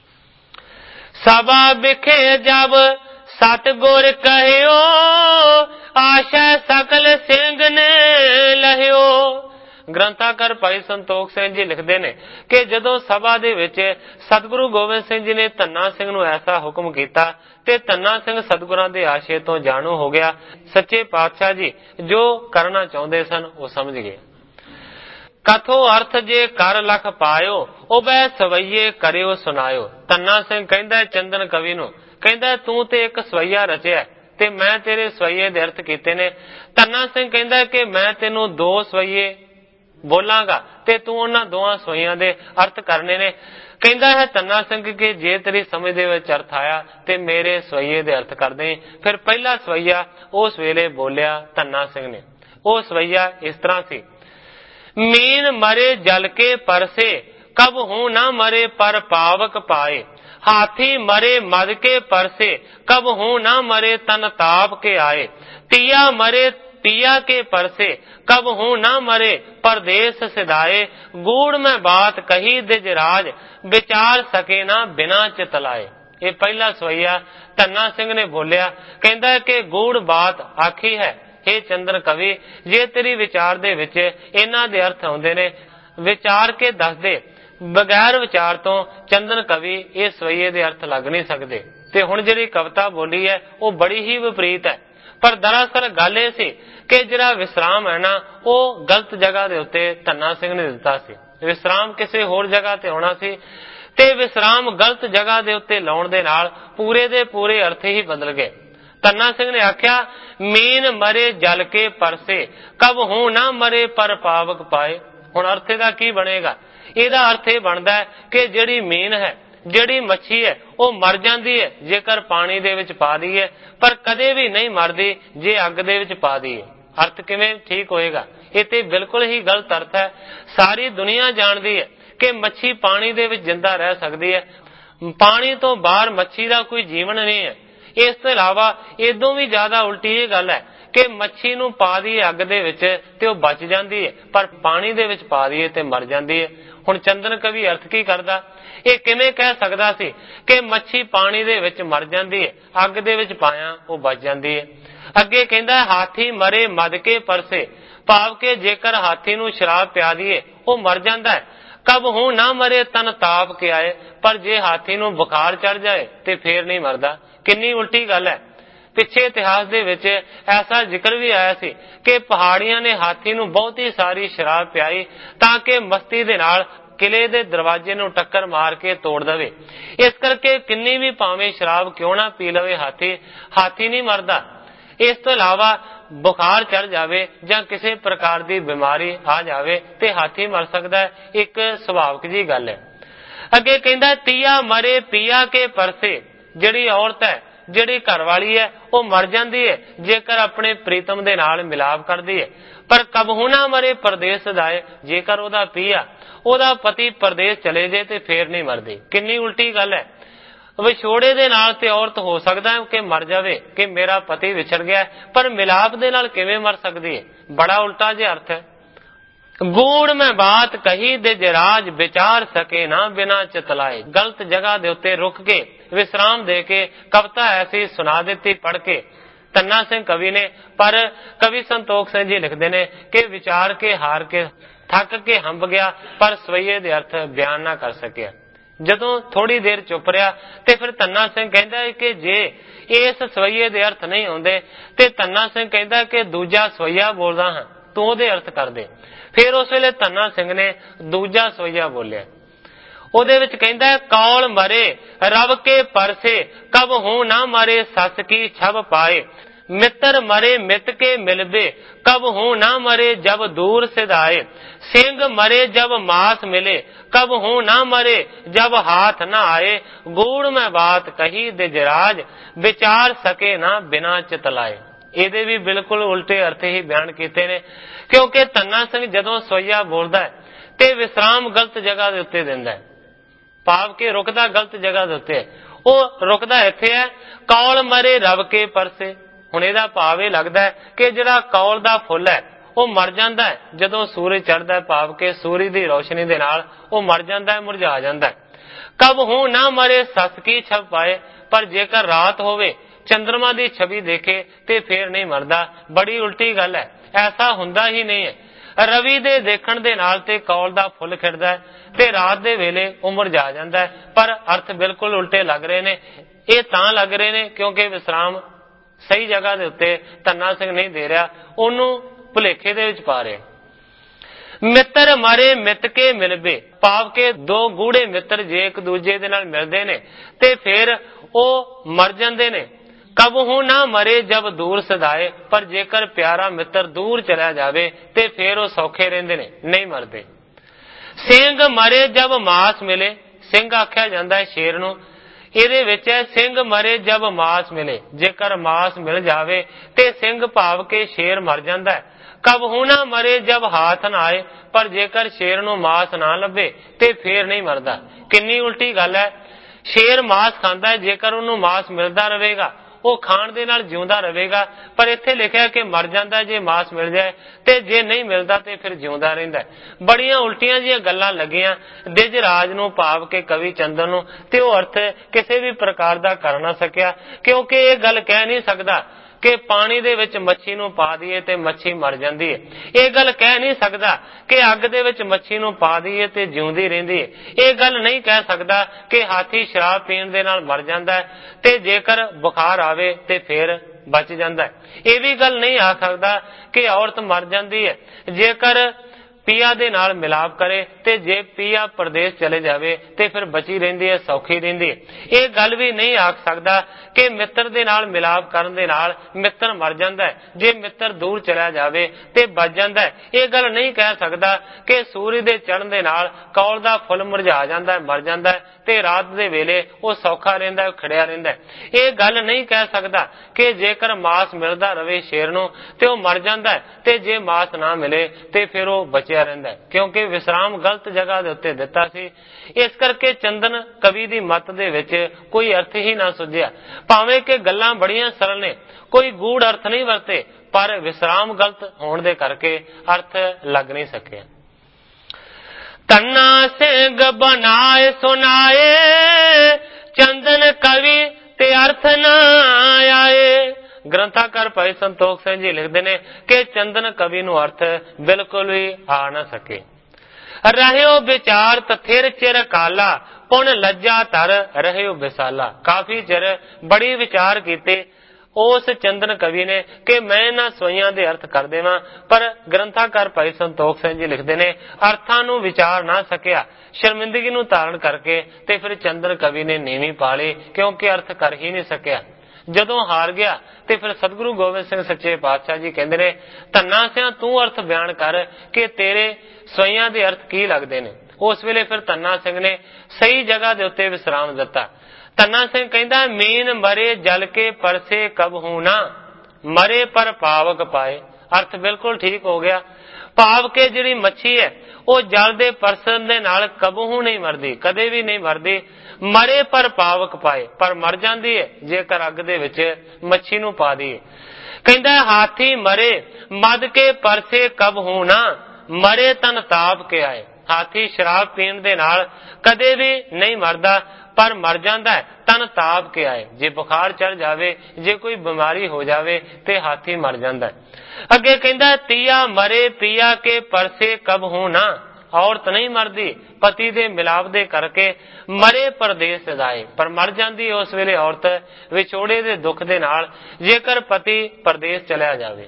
ਸਭਾ ਵਿਖੇ ਜਬ ਸਤਿਗੁਰ ਕਹਿਓ, ਆਸ਼ਾ ਸਕਲ ਸਿੰਘ ਨੇ ਲਹਿਓ। ਗ੍ਰੰਥਾਕਾਰ ਭਾਈ ਸੰਤੋਖ ਸਿੰਘ ਜੀ ਲਿਖਦੇ ਨੇ ਕਿ ਜਦੋਂ ਸਭਾ ਦੇ ਵਿੱਚ ਸਤਿਗੁਰੂ ਗੋਬਿੰਦ ਸਿੰਘ ਜੀ ਨੇ ਧੰਨਾ ਸਿੰਘ ਨੂੰ ਐਸਾ ਹੁਕਮ ਕੀਤਾ ਤੇ ਧੰਨਾ ਸਿੰਘ ਸਤਿਗੁਰਾਂ ਦੇ ਆਸ਼ੇ ਤੋਂ ਜਾਣੂ ਹੋ ਗਿਆ। ਸੱਚੇ ਪਾਤਸ਼ਾਹ ਜੀ ਜੋ ਕਰਨਾ ਚਾਹੁੰਦੇ ਸਨ ਉਹ ਸਮਝ ਗਏ। ਕਥੋ ਅਰਥ ਜੇ ਕਰ ਲਖ ਪਾਇਓ, ਉਹ ਬੈ ਸਵਈਏ ਕਰਿਓ ਸੁਨਾਇਓ। ਧੰਨਾ ਸਿੰਘ ਕਹਿੰਦਾ ਚੰਦਨ ਕਵੀ ਨੂੰ, ਕਹਿੰਦਾ ਤੂੰ ਤੇ ਇੱਕ ਸਵਈਆ ਰਚਿਆ ਤੇ ਮੈਂ ਤੇਰੇ ਸਵਈਏ ਦੇ ਅਰਥ ਕੀਤੇ ਨੇ। ਧੰਨਾ ਸਿੰਘ ਕਹਿੰਦਾ ਕਿ ਮੈਂ ਤੈਨੂੰ ਦੋ ਸਵਈਏ ਬੋਲਾਂਗਾ ਤੇ ਤੂੰ ਉਹਨਾਂ ਦੋਹਾਂ ਸਵਈਆਂ ਦੇ ਅਰਥ ਕਰਨੇ ਨੇ। ਕਹਿੰਦਾ ਹੈ ਧੰਨਾ ਸਿੰਘ ਕਿ ਜੇ ਤੇਰੀ ਸਮਝ ਦੇ ਵਿੱਚ ਅਰਥ ਆਇਆ ਤੇ ਮੇਰੇ ਸਵਈਏ ਦੇ ਅਰਥ ਕਰ ਦੇ। ਫਿਰ ਪਹਿਲਾ ਸਵਈਆ ਉਸ ਵੇਲੇ ਬੋਲਿਆ ਧੰਨਾ ਸਿੰਘ ਨੇ। ਉਹ ਸਵਈਆ ਇਸ ਤਰ੍ਹਾਂ ਸੀ। ਮੀਨ ਮਰੇ ਜਲ ਕੇ ਪਰਸੇ, ਕਬ ਹੂੰ ਨਾ ਮਰੇ ਪਰ ਪਾਵਕ ਪਾਏ। ਹਾਥੀ ਮਰੇ ਮਦ ਕੇ परसे, कब हूं न मरे तन ताप के आए। तिया मरे तिया के परसे, कब हूं न मरे परदेश सिधाए। गूढ़ में बात कही दिजराज, विचार सके ना बिना चितलाए। ये पहला सवैया धन्ना सिंह ने बोलिया, कहता है कि गूढ़ बात आखी है हे चंद्र कवि, जे तेरी विचार दे विच इन्हां दे अर्थ आउंदे ने, विचार के दस दे। बगैर विचार तो चंदन कवि ये सवैये दे अर्थ लग नहीं सकते। ते हुण जिहड़ी कविता बोली है वो बड़ी ही विपरीत है। पर दरअसल गल ये सी कि जिहड़ा विश्राम है ना वो गलत जगह दे उत्ते धन्ना सिंह ने दिता सी। विश्राम किसी होर जगह ते होना सी ਤੇ ਵਿਸਰਾਮ ਗਲਤ ਜਗ੍ਹਾ ਦੇ ਉੱਤੇ ਲਾਉਣ ਦੇ ਨਾਲ ਪੂਰੇ ਦੇ ਪੂਰੇ ਅਰਥ ਹੀ ਬਦਲ ਗਏ। ਧੰਨਾ ਸਿੰਘ ਨੇ ਆਖਿਆ, ਮੀਨ ਮਰੇ ਜਲ ਕੇ ਪਰਸੇ, ਕਬ ਹੂੰ ਨਾ ਮਰੇ ਪਰ ਪਾਵਕ ਪਾਏ। ਹੁਣ ਅਰਥ ਇਹਦਾ ਕੀ ਬਣੇਗਾ? ਇਹਦਾ ਅਰਥ ਇਹ ਬਣਦਾ ਹੈ ਕਿ ਜਿਹੜੀ ਮੀਨ ਹੈ, ਜਿਹੜੀ ਮੱਛੀ ਹੈ, ਉਹ ਮਰ ਜਾਂਦੀ ਹੈ ਜੇਕਰ ਪਾਣੀ ਦੇ ਵਿੱਚ ਪਾ ਦਈਏ, ਪਰ ਕਦੇ ਵੀ ਨਹੀਂ ਮਰਦੀ ਜੇ ਅੱਗ ਦੇ ਵਿੱਚ ਪਾ ਦਈਏ। ਅਰਥ ਕਿਵੇਂ ਠੀਕ ਹੋਏਗਾ? ਇਹ ਤੇ ਬਿਲਕੁਲ ਹੀ ਗਲਤ ਅਰਥ ਹੈ। ਸਾਰੀ ਦੁਨੀਆ ਜਾਣਦੀ ਹੈ ਕਿ ਮੱਛੀ ਪਾਣੀ ਦੇ ਵਿੱਚ ਜਿੰਦਾ ਰਹਿ ਸਕਦੀ ਹੈ, ਪਾਣੀ ਤੋਂ ਬਾਹਰ ਮੱਛੀ ਦਾ ਕੋਈ ਜੀਵਨ ਨਹੀਂ ਹੈ। ਇਸ ਤੋਂ ਇਲਾਵਾ ਇਦੋਂ ਵੀ ਜ਼ਿਆਦਾ ਉਲਟੀ ਇਹ ਗੱਲ ਹੈ ਕਿ ਮੱਛੀ ਨੂੰ ਪਾ ਦਈਏ ਅੱਗ ਦੇ ਵਿੱਚ ਤੇ ਉਹ ਬਚ ਜਾਂਦੀ ਹੈ, ਪਰ ਪਾਣੀ ਦੇ ਵਿੱਚ ਪਾ ਦਈਏ ਤੇ ਮਰ ਜਾਂਦੀ ਹੈ। ਹੁਣ ਚੰਦਨ ਕਵੀ ਅਰਥ ਕੀ ਕਰਦਾ? ਇਹ ਕਿਵੇਂ ਕਹਿ ਸਕਦਾ ਸੀ ਕਿ ਮੱਛੀ ਪਾਣੀ ਦੇ ਵਿੱਚ ਮਰ ਜਾਂਦੀ ਹੈ, ਅੱਗ ਦੇ ਵਿੱਚ ਪਾਇਆ ਉਹ ਬਚ ਜਾਂਦੀ ਹੈ। ਅੱਗੇ ਕਹਿੰਦਾ, ਹਾਥੀ ਮਰੇ ਮਦ ਕੇ ਪਰਸੇ, ਭਾਵ ਕਿ ਜੇਕਰ ਹਾਥੀ ਨੂੰ ਸ਼ਰਾਬ ਪਿਆ ਦਈਏ ਉਹ ਮਰ ਜਾਂਦਾ ਹੈ। ਕਬ ਹੂੰ ਨਾ ਮਰੇ ਤਨ ਤਾਪ ਕੇ ਆਏ, ਪਰ ਜੇ ਹਾਥੀ ਨੂੰ ਬੁਖਾਰ ਚੜ ਜਾਏ ਤੇ ਫੇਰ ਨਹੀਂ ਮਰਦਾ। ਕਿੰਨੀ ਉਲਟੀ ਗੱਲ ਹੈ। ਪਿੱਛੇ ਇਤਿਹਾਸ ਦੇ ਵਿੱਚ ਐਸਾ ਜ਼ਿਕਰ ਵੀ ਆਇਆ ਸੀ ਕਿ ਪਹਾੜੀਆਂ ਨੇ ਹਾਥੀ ਨੂੰ ਬਹੁਤੀ ਸਾਰੀ ਸ਼ਰਾਬ ਪਿਆਈ ਤਾਂ ਕਿ ਮਸਤੀ ਦੇ ਨਾਲ ਕਿਲੇ ਦੇ ਦਰਵਾਜ਼ੇ ਨੂੰ ਟੱਕਰ ਮਾਰ ਕੇ ਤੋੜ ਦੇਵੇ। ਇਸ ਕਰਕੇ ਕਿੰਨੀ ਵੀ ਭਾਵੇਂ ਸ਼ਰਾਬ ਕਿਉਂ ਨਾ ਪੀ ਲਵੇ ਹਾਥੀ ਨਹੀਂ ਮਰਦਾ। ਇਸ ਤੋਂ ਇਲਾਵਾ ਬੁਖਾਰ ਚੜ ਜਾਵੇ ਜਾਂ ਕਿਸੇ ਪ੍ਰਕਾਰ ਦੀ ਬਿਮਾਰੀ ਆ ਜਾਵੇ ਤੇ ਹਾਥੀ ਮਰ ਸਕਦਾ ਹੈ। ਇੱਕ ਸੁਭਾਵਿਕ ਜੀ ਗੱਲ ਹੈ। ਅੱਗੇ ਕਹਿੰਦਾ, ਤੀਆ ਮਰੇ ਪੀਆ ਕੇ ਪਰਸੇ, ਜਿਹੜੀ ਔਰਤ ਹੈ, ਜਿਹੜੀ ਘਰ ਵਾਲੀ ਹੈ, ਉਹ ਮਰ ਜਾਂਦੀ ਹੈ ਜੇਕਰ ਆਪਣੇ ਪ੍ਰੀਤਮ ਦੇ ਨਾਲ ਮਿਲਾਪ ਕਰਦੀ ਹੈ, ਪਰ ਕਬਹੂ ਨਾ ਮਰੇ ਪਰਦੇਸ ਸਦਾਏ, ਜੇਕਰ ਉਹਦਾ ਪੀਆ, ਉਹਦਾ ਪਤੀ ਪਰਦੇਸ ਚਲੇ ਜੇ ਤੇ ਫੇਰ ਨਹੀਂ ਮਰਦੀ। ਕਿੰਨੀ ਉਲਟੀ ਗੱਲ ਹੈ। ਵਿਛੋੜੇ ਦੇ ਨਾਲ ਤੇ ਔਰਤ ਹੋ ਸਕਦਾ ਹੈ ਕਿ ਮਰ ਜਾਵੇ ਕਿ ਮੇਰਾ ਪਤੀ ਵਿਛੜ ਗਿਆ, ਪਰ ਮਿਲਾਪ ਦੇ ਨਾਲ ਕਿਵੇਂ ਮਰ ਸਕਦੀ ਹੈ? ਬੜਾ ਉਲਟਾ ਜਿਹਾ ਅਰਥ ਹੈ। ਗੂੜ ਮੈਂ ਬਾਤ ਕਹੀ ਦੇ ਜਰਾਜ, ਵਿਚਾਰ ਸਕੇ ਨਾ ਬਿਨਾ ਚਤਲਾਏ। ਗਲਤ ਜਗ੍ਹਾ ਦੇ ਉੱਤੇ ਰੁਕ ਕੇ ਵਿਸਰਾਮ ਦੇ ਕੇ ਕਵਿਤਾ ਐਸੀ ਸੁਣਾ ਦਿੱਤੀ ਪੜ ਕੇ ਧੰਨਾ ਸਿੰਘ ਕਵੀ ਨੇ। ਪਰ ਕਵੀ ਸੰਤੋਖ ਸਿੰਘ ਜੀ ਲਿਖਦੇ ਨੇ ਕਿ ਵਿਚਾਰ ਕੇ ਹਾਰ ਕੇ ਥੱਕ ਕੇ ਹੰਬ ਗਿਆ, ਪਰ ਸਵਈਏ ਦੇ ਅਰਥ ਬਿਆਨ ਨਾ ਕਰ ਸਕਿਆ। ਜਦੋਂ ਥੋੜੀ ਦੇਰ ਚੁੱਪ ਰਿਹਾ ਤੇ ਫਿਰ ਧੰਨਾ ਸਿੰਘ ਕਹਿੰਦਾ ਕਿ ਜੇ ਇਸ ਸਵਈਏ ਦੇ ਅਰਥ ਨਹੀਂ ਆਉਂਦੇ ਤੇ ਧੰਨਾ ਸਿੰਘ ਕਹਿੰਦਾ ਕਿ ਦੂਜਾ ਸਵਈਆ ਬੋਲਦਾ ਹਾਂ, ਤੂੰ ਉਹਦੇ ਅਰਥ ਕਰ ਦੇ। ਫਿਰ ਉਸ ਵੇਲੇ ਧੰਨਾ ਸਿੰਘ ਨੇ ਦੂਜਾ ਸਵਈਆ ਬੋਲਿਆ। ਉਹਦੇ ਵਿੱਚ ਕਹਿੰਦਾ, ਕੌਲ ਮਰੇ ਰਵ ਕੇ ਪਰਸੇ, ਕਬ ਹੂੰ ਨਾ ਮਰੇ ਸੱਸ ਕੀ ਛਬ ਪਾਏ। ਮਿੱਤਰ ਮਰੇ ਮਿੱਤ ਕੇ ਮਿਲਬੇ, कब हूँ ना मरे जब दूर सिधाए। सिंह मरे जब मांस मिले, कब हूँ ना मरे जब हाथ न आए। गूढ़ में बात कही दिजराज, विचार सके ना बिना चितलाए। ਇਹਦੇ ਵੀ ਬਿਲਕੁਲ ਉਲਟੇ ਅਰਥ ਹੀ ਬਿਆਨ ਕੀਤੇ ਨੇ, ਕਿਉਂਕਿ ਧੰਨਾ ਸਿੰਘ ਜਦੋਂ ਸਵਈਆ ਬੋਲਦਾ ਹੈ ਤੇ ਵਿਸਰਾਮ ਗਲਤ ਜਗ੍ਹਾ ਦੇ ਉੱਤੇ ਦਿੰਦਾ ਹੈ, ਭਾਵ ਕਿ ਰੁਕਦਾ ਗਲਤ ਜਗ੍ਹਾ ਦੇ ਉੱਤੇ। ਉਹ ਰੁਕਦਾ ਇੱਥੇ ਹੈ, ਕੌਲ ਮਰੇ ਰਵ ਕੇ ਪਰਸੇ। ਹੁਣ ਇਹਦਾ ਭਾਵ ਇਹ ਲੱਗਦਾ ਹੈ ਕਿ ਜਿਹੜਾ ਕੌਲ ਦਾ ਫੁੱਲ ਹੈ ਉਹ ਮਰ ਜਾਂਦਾ ਹੈ ਜਦੋਂ ਸੂਰਜ ਚੜ੍ਹਦਾ ਹੈ, ਭਾਵ ਕਿ ਸੂਰਜ ਦੀ ਰੋਸ਼ਨੀ ਦੇ ਨਾਲ ਉਹ ਮਰ ਜਾਂਦਾ ਹੈ, ਮੁਰਝਾ ਜਾਂਦਾ ਹੈ। ਕਬ ਹੂੰ ਨਾ ਮਰੇ ਸੱਸ ਕੀ ਛਬ ਪਾਏ, ਪਰ ਜੇਕਰ ਰਾਤ ਹੋਵੇ ਚੰਦਰਮਾ ਦੀ ਛਵੀ ਦੇਖੇ ਤੇ ਫੇਰ ਨਹੀਂ ਮਰਦਾ। ਬੜੀ ਉਲਟੀ ਗੱਲ ਹੈ, ਐਸਾ ਹੁੰਦਾ ਹੀ ਨਹੀਂ ਹੈ। ਰਵੀ ਦੇ ਦੇਖਣ ਦੇ ਨਾਲ ਤੇ ਕੌਲ ਦਾ ਫੁੱਲ ਖਿੜਦਾ ਹੈ ਤੇ ਰਾਤ ਦੇ ਵੇਲੇ ਉਹ ਮੁਰਝਾ ਜਾਂਦਾ ਹੈ, ਪਰ ਅਰਥ ਬਿਲਕੁਲ ਉਲਟੇ ਲੱਗ ਰਹੇ ਨੇ। ਇਹ ਤਾਂ ਲੱਗ ਰਹੇ ਨੇ ਕਿਉਂਕਿ ਵਿਸਰਾਮ ਸਹੀ ਜਗ੍ਹਾ ਦੇ ਉੱਤੇ ਧੰਨਾ ਸਿੰਘ ਨਹੀਂ ਦੇ ਰਿਹਾ, ਉਹਨੂੰ ਭੁਲੇਖੇ ਦੇ ਵਿੱਚ ਪਾ ਰਿਹਾ। ਮਿੱਤਰ ਮਾਰੇ ਮਿੱਤ ਕੇ ਮਿਲਬੇ, ਭਾਵ ਕਿ ਦੋ ਗੂੜੇ ਮਿੱਤਰ ਜੇ ਇੱਕ ਦੂਜੇ ਦੇ ਨਾਲ ਮਿਲਦੇ ਨੇ ਤੇ ਫਿਰ ਉਹ ਮਰ ਜਾਂਦੇ ਨੇ। ਕਬ ਹੂੰ ਨਾ ਮਰੇ ਜਬ ਦੂਰ ਸਦਾਏ, ਪਰ ਜੇਕਰ ਪਿਆਰਾ ਮਿੱਤਰ ਦੂਰ ਚਲਾ ਜਾਵੇ ਤੇ ਫਿਰ ਉਹ ਸੌਖੇ ਰਹਿੰਦੇ ਨੇ, ਨਹੀਂ ਮਰਦੇ। ਸਿੰਘ ਮਰੇ ਜਬ ਮਾਸ ਮਿਲੇ, ਸਿੰਘ ਆਖਿਆ ਜਾਂਦਾ ਹੈ ਸ਼ੇਰ ਨੂੰ। ਇਹਦੇ ਵਿੱਚ ਹੈ ਸਿੰਘ ਮਰੇ ਜਬ ਮਾਸ ਮਿਲੇ, ਜੇਕਰ ਮਾਸ ਮਿਲ ਜਾਵੇ ਤੇ ਸਿੰਘ ਭਾਵ ਕੇ ਸ਼ੇਰ ਮਰ ਜਾਂਦਾ ਹੈ। ਕਬ ਹੂੰ ਨਾ ਮਰੇ ਜਬ ਹਾਥ ਨਾ ਆਏ, ਪਰ ਜੇਕਰ ਸ਼ੇਰ ਨੂੰ ਮਾਸ ਨਾ ਲੱਭੇ ਤੇ ਫੇਰ ਨਹੀਂ ਮਰਦਾ। ਕਿੰਨੀ ਉਲਟੀ ਗੱਲ ਹੈ। ਸ਼ੇਰ ਮਾਸ ਖਾਂਦਾ ਹੈ, ਜੇਕਰ ਉਹਨੂੰ ਮਾਸ ਮਿਲਦਾ ਰਹੇਗਾ ਉਹ ਖਾਣ ਦੇ ਨਾਲ ਜਿਉਂਦਾ ਰਹੇਗਾ, ਪਰ ਇੱਥੇ ਲਿਖਿਆ ਕਿ ਮਰ ਜਾਂਦਾ ਜੇ ਮਾਸ ਮਿਲ ਜਾਏ, ਤੇ ਜੇ ਨਹੀਂ ਮਿਲਦਾ ਤੇ ਫਿਰ ਜਿਉਂਦਾ ਰਹਿੰਦਾ। ਬੜੀਆਂ ਉਲਟੀਆਂ ਜਿਹੀਆਂ ਗੱਲਾਂ ਲੱਗੀਆਂ ਦਿਜ ਰਾਜ ਨੂੰ, ਭਾਵ ਕੇ ਕਵੀ ਚੰਦਨ ਨੂੰ, ਤੇ ਉਹ ਅਰਥ ਕਿਸੇ ਵੀ ਪ੍ਰਕਾਰ ਦਾ ਕਰ ਨਾ ਸਕਿਆ, ਕਿਉਂਕਿ ਇਹ ਗੱਲ ਕਹਿ ਨਹੀਂ ਸਕਦਾ ਕਿ ਪਾਣੀ ਦੇ ਵਿੱਚ ਮੱਛੀ ਨੂੰ ਪਾ ਦਈਏ ਤੇ ਮੱਛੀ ਮਰ ਜਾਂਦੀ ਹੈ। ਇਹ ਗੱਲ ਕਹਿ ਨਹੀਂ ਸਕਦਾ ਕਿ ਅੱਗ ਦੇ ਵਿੱਚ ਮੱਛੀ ਨੂੰ ਪਾ ਦਈਏ ਤੇ ਜਿਉਂਦੀ ਰਹਿੰਦੀ ਹੈ। ਇਹ ਗੱਲ ਨਹੀਂ ਕਹਿ ਸਕਦਾ ਕਿ ਹਾਥੀ ਸ਼ਰਾਬ ਪੀਣ ਦੇ ਨਾਲ ਮਰ ਜਾਂਦਾ ਹੈ ਤੇ ਜੇਕਰ ਬੁਖਾਰ ਆਵੇ ਤੇ ਫਿਰ ਬਚ ਜਾਂਦਾ ਹੈ। ਇਹ ਵੀ ਗੱਲ ਨਹੀਂ ਆ ਸਕਦਾ ਕਿ ਔਰਤ ਮਰ ਜਾਂਦੀ ਹੈ ਜੇਕਰ ਪੀਆ ਦੇ ਨਾਲ ਮਿਲਾਪ ਕਰੇ ਤੇ ਜੇ ਪੀਆ ਪ੍ਰਦੇਸ਼ ਚਲੇ ਜਾਵੇ ਤੇ ਫਿਰ ਬਚੀ ਰਹਿੰਦੀ ਹੈ, ਸੌਖੀ ਰਹਿੰਦੀ ਹੈ। ਇਹ ਗੱਲ ਵੀ ਨਹੀਂ ਆਖ ਸਕਦਾ ਕਿ ਮਿੱਤਰ ਦੇ ਨਾਲ ਮਿਲਾਪ ਕਰਨ ਦੇ ਨਾਲ ਮਿੱਤਰ ਮਰ ਜਾਂਦਾ ਹੈ, ਜੇ ਮਿੱਤਰ ਦੂਰ ਚਲਾ ਜਾਵੇ ਤੇ ਬਚ ਜਾਂਦਾ ਹੈ। ਇਹ ਗੱਲ ਨਹੀਂ ਕਹਿ ਸਕਦਾ ਕਿ ਸੂਰਜ ਦੇ ਚੜ੍ਹਨ ਦੇ ਨਾਲ ਕੌਲ ਦਾ ਫੁੱਲ ਮੁਰਝਾ ਜਾਂਦਾ ਹੈ, ਮਰ ਜਾਂਦਾ ਹੈ ਤੇ ਰਾਤ ਦੇ ਵੇਲੇ ਉਹ ਸੌਖਾ ਰਹਿੰਦਾ ਹੈ, ਖੜਿਆ ਰਹਿੰਦਾ ਹੈ। ਇਹ ਗੱਲ ਨਹੀਂ ਕਹਿ ਸਕਦਾ ਕਿ ਜੇਕਰ ਮਾਸ ਮਿਲਦਾ ਰਵੇ ਸ਼ੇਰ ਨੂੰ ਤੇ ਉਹ ਮਰ ਜਾਂਦਾ ਹੈ ਤੇ ਜੇ ਮਾਸ ਨਾ ਮਿਲੇ ਤੇ ਫਿਰ ਉਹ ਬਚਿਆ ਰਹਿੰਦਾ ਹੈ, ਕਿਉਂਕਿ ਵਿਸਰਾਮ ਗਲਤ ਜਗ੍ਹਾ ਦੇ ਉੱਤੇ ਦਿੱਤਾ ਸੀ। ਇਸ ਕਰਕੇ ਚੰਦਨ ਕਵੀ ਦੀ ਮੱਤ ਦੇ ਵਿੱਚ ਕੋਈ ਅਰਥ ਹੀ ਨਾ ਸੁਝਿਆ, ਭਾਵੇਂ ਕਿ ਗੱਲਾਂ ਬੜੀਆਂ ਸਰਲ ਨੇ, ਕੋਈ ਗੂੜ ਅਰਥ ਨਹੀਂ ਵਰਤੇ, ਪਰ ਵਿਸਰਾਮ ਗਲਤ ਹੋਣ ਦੇ ਕਰਕੇ ਅਰਥ ਲੱਗ ਨਹੀਂ ਸਕਿਆ। ਤੰਨਾ ਸਿੰਘ ਬਨਾਏ ਸੁਨਾਏ ਚੰਦਨ ਕਵੀ ਤੇ ਅਰਥ ਨਾ ਆਏ। ਗ੍ਰੰਥਾਕਾਰ ਭਾਈ ਸੰਤੋਖ ਸਿੰਘ ਜੀ ਲਿਖਦੇ ਨੇ ਕਿ ਚੰਦਨ ਕਵੀ ਨੂੰ ਅਰਥ ਬਿਲਕੁਲ ਵੀ ਆ ਨਾ ਸਕੇ। ਰਹਿਓ ਵਿਚਾਰ ਤਥਿਰ ਚਿਰ ਕਾਲਾ ਪੁਣ ਲੱਜਾ ਧਰ ਰਹਿਓ ਵਿਸਾਲਾ। ਕਾਫੀ ਚਿਰ ਬੜੀ ਵਿਚਾਰ ਕੀਤੇ ਉਸ ਚੰਦਨ ਕਵੀ ਨੇ ਕਿ ਮੈਂ ਇਹਨਾਂ ਸਵਈਆਂ ਦੇ ਅਰਥ ਕਰ ਦੇਵਾਂ, ਪਰ ਗ੍ਰੰਥਾਕਾਰ ਭਾਈ ਸੰਤੋਖ ਸਿੰਘ ਜੀ ਲਿਖਦੇ ਨੇ ਅਰਥਾਂ ਨੂੰ ਵਿਚਾਰ ਨਾ ਸਕਿਆ। ਸ਼ਰਮਿੰਦਗੀ ਨੂੰ ਧਾਰਨ ਕਰਕੇ ਤੇ ਫਿਰ ਚੰਦਨ ਕਵੀ ਨੇ ਨੀਵੀਂ ਪਾ ਲਈ, ਕਿਉਂਕਿ ਅਰਥ ਕਰ ਹੀ ਨਹੀਂ ਸਕਿਆ। ਜਦੋਂ ਹਾਰ ਗਿਆ ਤੇ ਫਿਰ ਸਤਿਗੁਰੂ ਗੋਬਿੰਦ ਸਿੰਘ ਸੱਚੇ ਪਾਤਸ਼ਾਹ ਜੀ ਕਹਿੰਦੇ ਨੇ ਧੰਨਾ ਸਿਆਂ ਤੂੰ ਅਰਥ ਬਿਆਨ ਕਰ ਕਿ ਤੇਰੇ ਸਵਈਆਂ ਦੇ ਅਰਥ ਕੀ ਲੱਗਦੇ ਨੇ। ਉਸ ਵੇਲੇ ਫਿਰ ਧੰਨਾ ਸਿੰਘ ਨੇ ਸਹੀ ਜਗ੍ਹਾ ਦੇ ਉੱਤੇ ਵਿਸਰਾਮ ਦਿੱਤਾ। ਧੰਨਾ ਸਿੰਘ ਕਹਿੰਦਾ ਮੀਨ ਮਰੇ ਜਲ ਕੇ ਪਰਸੇ ਕਬ ਹੂਣਾ ਮਰੇ ਪਰ ਪਾਵਕ ਪਾਏ। ਅਰਥ ਬਿਲਕੁਲ ਠੀਕ ਹੋ ਗਿਆ। ਭਾਵ ਕਿ ਜਿਹੜੀ ਮੱਛੀ ਹੈ ਉਹ ਜਲ ਦੇ ਪਰਸਨ ਦੇ ਨਾਲ ਕਬਹੂ ਨਹੀਂ ਮਰਦੀ, ਕਦੇ ਵੀ ਨਹੀਂ ਮਰਦੀ। ਮਰੇ ਪਰ ਪਾਵਕ ਪਾਏ, ਪਰ ਮਰ ਜਾਂਦੀ ਹੈ ਜੇਕਰ ਅੱਗ ਦੇ ਵਿੱਚ ਮੱਛੀ ਨੂੰ ਪਾ ਦਈਏ। ਕਹਿੰਦਾ ਹਾਥੀ ਮਰੇ ਮਦ ਕੇ ਪਰਸੇ ਕਬ ਹੂਣਾ ਮਰੇ ਤਨ ਤਾਪ ਕੇ ਆਏ। ਹਾਥੀ ਸ਼ਰਾਬ ਪੀਣ ਦੇ ਨਾਲ ਕਦੇ ਵੀ ਨਹੀਂ ਮਰਦਾ, ਪਰ ਮਰ ਜਾਂਦਾ ਹੈ ਤਨ ਤਾਪ ਕੇ ਆਏ। ਜੇ ਬੁਖਾਰ ਚੜ ਜਾਵੇ, ਜੇ ਕੋਈ ਬਿਮਾਰੀ ਹੋ ਜਾਵੇ ਤੇ ਹਾਥੀ ਮਰ ਜਾਂਦਾ ਹੈ। ਅੱਗੇ ਕਹਿੰਦਾ ਤੀਆ ਮਰੇ ਪੀਆ ਕੇ ਪਰਸੇ ਕਬ ਹੂਣਾ। ਔਰਤ ਨਹੀਂ ਮਰਦੀ, ਪਤੀ ਦੇ ਮਿਲਾਪ ਦੇ ਕਰਕੇ ਮਰੇ ਪਰਦੇਸ ਸਦਾਏ, ਪਰ ਮਰ ਜਾਂਦੀ ਉਸ ਵੇਲੇ ਔਰਤ ਵਿਛੋੜੇ ਦੇ ਦੁੱਖ ਦੇ ਨਾਲ, ਜੇਕਰ ਪਤੀ ਪਰਦੇਸ ਚਲਿਆ ਜਾਵੇ।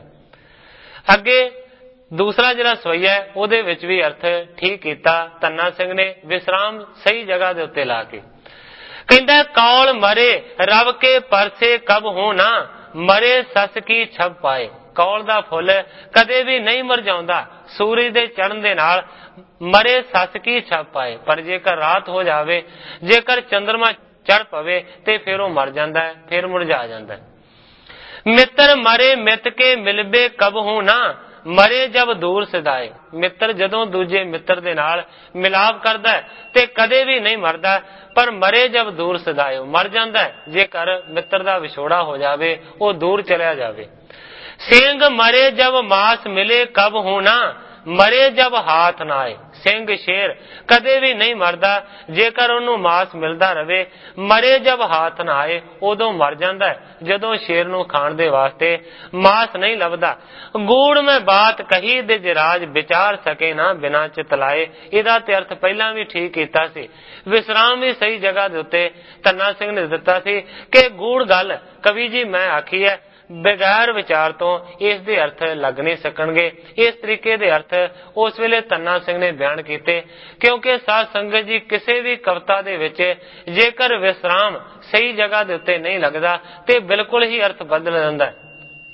ਅੱਗੇ ਦੂਸਰਾ ਜਿਹੜਾ ਸਵਈਆ ਹੈ ਉਹਦੇ ਵਿੱਚ ਵੀ ਅਰਥ ਠੀਕ ਕੀਤਾ ਧੰਨਾ ਸਿੰਘ ਨੇ ਵਿਸਰਾਮ ਸਹੀ ਜਗ੍ਹਾ ਦੇ ਉੱਤੇ ਲਾ ਕੇ। ਕਹਿੰਦਾ ਕੌਲ ਮਰੇ ਰਵ ਕੇ ਪਰਸੇ ਕਬ ਹੋਣਾ ਮਰੇ ਸੱਸ ਕੀ ਛਬ ਪਾਏ। ਕੌਲ ਦਾ ਫੁੱਲ ਕਦੇ ਵੀ ਨਹੀਂ ਮਰਜਾਉਂਦਾ, ਸੂਰਜ ਦੇ ਚੜ੍ਹਨ ਦੇ ਨਾਲ ਮਰੇ ਸੱਸ ਕੀ ਛਬ ਪਾਏ, ਪਰ ਜੇਕਰ ਰਾਤ ਹੋ ਜਾਵੇ, ਜੇਕਰ ਚੰਦਰਮਾ ਚੜ ਪਵੇ ਤੇ ਫਿਰ ਉਹ ਮਰ ਜਾਂਦਾ ਹੈ, ਫਿਰ ਮੁਰਝਾ ਜਾਂਦਾ ਹੈ। ਮਿੱਤਰ ਮਰੇ ਮਿੱਤ ਕੇ ਮਿਲਬੇ ਕਬ ਹੋਣਾ ਮਰੇ ਜਬ ਦੂਰ ਸਿਦਾਏ। ਮਿੱਤਰ ਜਦੋਂ ਦੂਜੇ ਮਿੱਤਰ ਦੇ ਨਾਲ ਮਿਲਾਪ ਕਰਦਾ ਹੈ ਤੇ ਕਦੇ ਵੀ ਨਹੀਂ ਮਰਦਾ, ਪਰ ਮਰੇ ਜਬ ਦੂਰ ਸਿਦਾਏ, ਮਰ ਜਾਂਦਾ ਹੈ ਜੇਕਰ ਮਿੱਤਰ ਦਾ ਵਿਛੋੜਾ ਹੋ ਜਾਵੇ, ਉਹ ਦੂਰ ਚਲਿਆ ਜਾਵੇ। ਸਿੰਘ ਮਰੇ ਜਬ ਮਾਸ ਮਿਲੇ ਕਬ ਹੋਣਾ ਮਰੇ ਜਬ ਹਾਥ ਨਾ ਆਏ। ਸਿੰਘ ਸ਼ੇਰ ਕਦੇ ਵੀ ਨਹੀਂ ਮਰਦਾ, ਜੇਕਰ ਉਹਨੂੰ ਮਾਸ ਮਿਲਦਾ ਰਵੇ। ਮਰੇ ਜਬ ਹਾਥ ਨਾ ਆਏ, ਉਦੋਂ ਮਰ ਜਾਂਦਾ ਹੈ ਜਦੋਂ ਸ਼ੇਰ ਨੂੰ ਖਾਣ ਦੇ ਵਾਸਤੇ ਮਾਸ ਨਹੀਂ ਲੱਭਦਾ। ਗੂੜ ਮੈਂ ਬਾਤ ਕਹੀ ਦੇ ਜਰਾਜ ਵਿਚਾਰ ਸਕੇ ਨਾ ਬਿਨਾ ਚਿਤ ਲਾਏ। ਇਹਦਾ ਤੇ ਅਰਥ ਪਹਿਲਾਂ ਵੀ ਠੀਕ ਕੀਤਾ ਸੀ। ਵਿਸਰਾਮ ਵੀ ਸਹੀ ਜਗ੍ਹਾ ਦੇ ਉੱਤੇ ਧੰਨਾ ਸਿੰਘ ਨੇ ਦਿੱਤਾ ਸੀ ਕਿ ਗੂੜ ਗੱਲ ਕਵੀ ਜੀ ਮੈਂ ਆਖੀ ਹੈ, ਬਗੈਰ ਵਿਚਾਰ ਤੋਂ ਇਸ ਦੇ ਅਰਥ ਲੱਗ ਨਹੀਂ ਸਕਣਗੇ। ਇਸ ਤਰੀਕੇ ਦੇ ਅਰਥ ਉਸ ਵੇਲੇ ਧੰਨਾ ਸਿੰਘ ਨੇ ਬਿਆਨ ਕੀਤੇ, ਕਿਉਂਕਿ ਸਾਧ ਸੰਗਤ ਜੀ ਕਿਸੇ ਵੀ ਕਵਿਤਾ ਦੇ ਵਿੱਚ ਜੇਕਰ ਵਿਸਰਾਮ ਸਹੀ ਜਗ੍ਹਾ ਦੇ ਉੱਤੇ ਨਹੀਂ ਲੱਗਦਾ ਤੇ ਬਿਲਕੁਲ ਹੀ ਅਰਥ ਬਦਲ ਜਾਂਦਾ ਹੈ।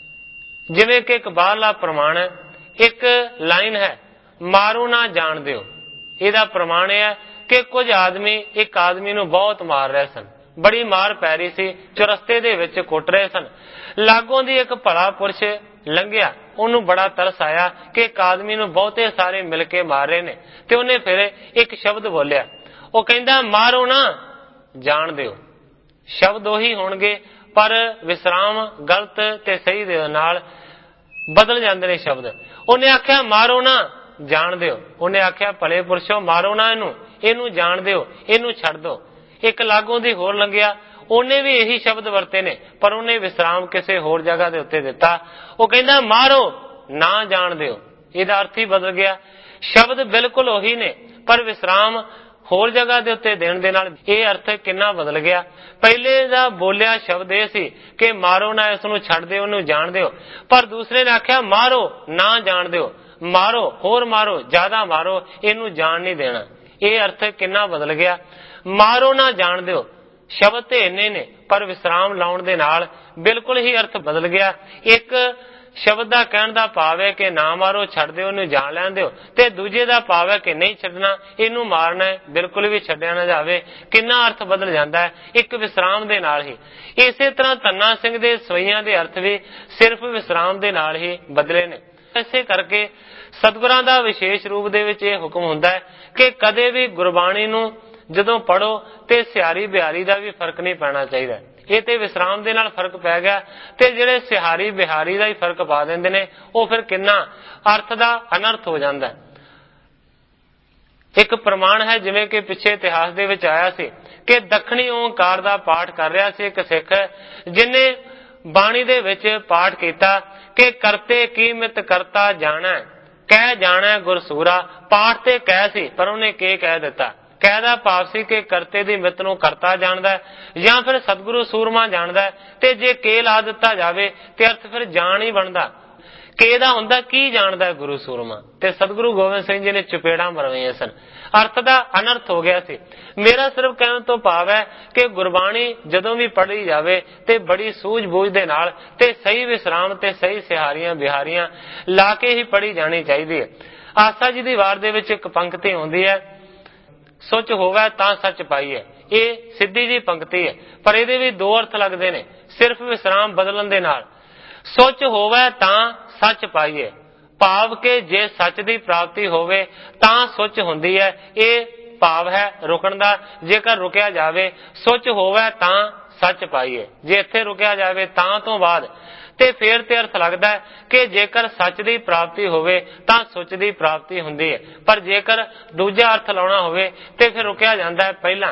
ਜਿਵੇਂ ਕਿ ਇੱਕ ਬਾਹਰਲਾ ਪ੍ਰਮਾਣ ਹੈ, ਇੱਕ ਲਾਈਨ ਹੈ ਮਾਰੂ ਨਾ ਜਾਣ ਦਿਓ। ਇਹਦਾ ਪ੍ਰਮਾਣ ਇਹ ਹੈ ਕਿ ਕੁਝ ਆਦਮੀ ਇੱਕ ਆਦਮੀ ਨੂੰ ਬਹੁਤ ਮਾਰ ਰਹੇ ਸਨ, ਬੜੀ ਮਾਰ ਪੈ ਰਹੀ ਸੀ, ਚੁਰਸਤੇ ਦੇ ਵਿੱਚ ਕੁੱਟ ਰਹੇ ਸਨ। ਲਾਗੋਂ ਦੀ ਇੱਕ ਭਲਾ ਪੁਰਸ਼ ਲੰਘਿਆ, ਉਹਨੂੰ ਬੜਾ ਤਰਸ ਆਇਆ ਕਿ ਇੱਕ ਆਦਮੀ ਨੂੰ ਬਹੁਤੇ ਸਾਰੇ ਮਿਲ ਕੇ ਮਾਰ ਰਹੇ ਨੇ, ਤੇ ਉਹਨੇ ਫਿਰ ਇੱਕ ਸ਼ਬਦ ਬੋਲਿਆ। ਉਹ ਕਹਿੰਦਾ ਮਾਰੋ ਨਾ ਜਾਣ ਦਿਓ। ਸ਼ਬਦ ਉਹੀ ਹੋਣਗੇ, ਪਰ ਵਿਸਰਾਮ ਗਲਤ ਤੇ ਸਹੀ ਦੇ ਨਾਲ ਬਦਲ ਜਾਂਦੇ ਨੇ ਸ਼ਬਦ। ਉਹਨੇ ਆਖਿਆ ਮਾਰੋ ਨਾ ਜਾਣ ਦਿਓ। ਉਹਨੇ ਆਖਿਆ ਭਲੇ ਪੁਰਸ਼ੋ ਮਾਰੋ ਨਾ ਇਹਨੂੰ ਜਾਣ ਦਿਓ, ਇਹਨੂੰ ਛੱਡ ਦਿਓ। ਇੱਕ ਲਾਗੋਂ ਦੀ ਹੋਰ ਲੰਘਿਆ, ਉਹਨੇ ਵੀ ਇਹੀ ਸ਼ਬਦ ਵਰਤੇ ਨੇ, ਪਰ ਉਹਨੇ ਵਿਸਰਾਮ ਕਿਸੇ ਹੋਰ ਜਗ੍ਹਾ ਦੇ ਉੱਤੇ ਦਿੱਤਾ। ਉਹ ਕਹਿੰਦਾ ਮਾਰੋ ਨਾ ਜਾਣ ਦਿਓ। ਇਹਦਾ ਅਰਥ ਹੀ ਬਦਲ ਗਿਆ। ਸ਼ਬਦ ਬਿਲਕੁਲ ਉਹੀ ਨੇ, ਪਰ ਵਿਸਰਾਮ ਹੋਰ ਜਗ੍ਹਾ ਦੇ ਉੱਤੇ ਦੇਣ ਦੇ ਨਾਲ ਇਹ ਅਰਥ ਕਿੰਨਾ ਬਦਲ ਗਿਆ। ਪਹਿਲੇ ਦਾ ਬੋਲਿਆ ਸ਼ਬਦ ਇਹ ਸੀ ਕਿ ਮਾਰੋ ਨਾ, ਇਸ ਨੂੰ ਛੱਡ ਦਿਓ, ਉਹਨੂੰ ਜਾਣ ਦਿਓ, ਪਰ ਦੂਸਰੇ ਨੇ ਆਖਿਆ ਮਾਰੋ ਨਾ ਜਾਣ ਦਿਓ। मारो, होर मारो, ज्यादा मारो, इनू जान नहीं देना। ये अर्थ किन्ना बदल गया। मारो ना जान दिओ शब्द ते इन्ने ने, पर विश्राम लाउण दे नाल बिल्कुल ही अर्थ बदल गया। एक शब्द का कहण दा भाव है कि ना मारो, छड्ड दिओ, इनू जान लैण दिओ, ते दूजे दा भाव है कि नहीं छड्डना, इनू मारना है, बिल्कुल भी छड्डिया ना जावे। किन्ना अर्थ बदल जाता है एक विश्राम दे नाल ही। इसे तरह धन्ना सिंह दे सवैयां दे अर्थ भी सिर्फ विश्राम दे नाल ही बदले ने। इसे करके सतगुरां दा विशेष रूप दे विच इह हुक्म हुंदा है कि कदे भी गुरबाणी नू जदों पढ़ो ते सिहारी बिहारी दा भी फर्क नहीं पैना चाहिए। ये ते विश्राम दे नाल फर्क पै गया, ते जिहड़े सिहारी बिहारी दा ही फर्क पा दिंदे ने, वो फिर किन्ना अर्थ दा अनर्थ हो जांदा है। एक प्रमाण है, जिवें कि पिछे इतिहास दे विच आया सी कि दक्षिणी ओंकार दा पाठ कर रहा सी एक सिख, जिन्ने बाणी दे विच पाठ कीता कि करते कीमत करता जाना, कह जाना गुरसूरा। पाठ ते कह सी, पर उन्हें के कह दिता। कहदा भाव सी कि करते दी मित नूं करता जानदा है, या फिर सतगुरु सूरमा जानदा है, ते जे के ला दिता जावे ते अर्थ फिर जान ही बनदा। के दा हुंदा की जानदा है गुरु सूरमा, ते सतगुरु गोबिंद सिंह जी ने चपेड़ा मरवाइयां सन। अर्थ दा अनर्थ हो गया सी। मेरा सिर्फ कहने तो भाव है कि गुरबाणी जदों भी पढ़ी जावे ते बड़ी सूझ-बूझ दे नाल ते सही विश्राम ते सही सिहारियां बिहारियां ला के ही पढ़ी जानी चाहिए। आसा जी दी वार दे विच एक पंक्ति आउंदी है, सुच होवे तां सच पाईए। ये सीधी जी पंक्ति है, पर इहदे भी दो अर्थ लगदे ने सिर्फ विश्राम बदलन दे नाल। सुच होवे तां सच पाईए, भाव के जे सच दी प्राप्ति होवे तां सुच हुंदी है। ये भाव है रुकण दा। जेकर रुकिया जावे सुच होवे तां सच पाईए, जे इत्थे रुकिया जावे तां तो बाद ते फिर ते अर्थ लगदा है कि जेकर सच दी प्राप्ति होवे तां सुच दी प्राप्ति हुंदी है, पर जेकर दूजा अर्थ लाउणा होवे ते फिर रुकिया जांदा है पहला।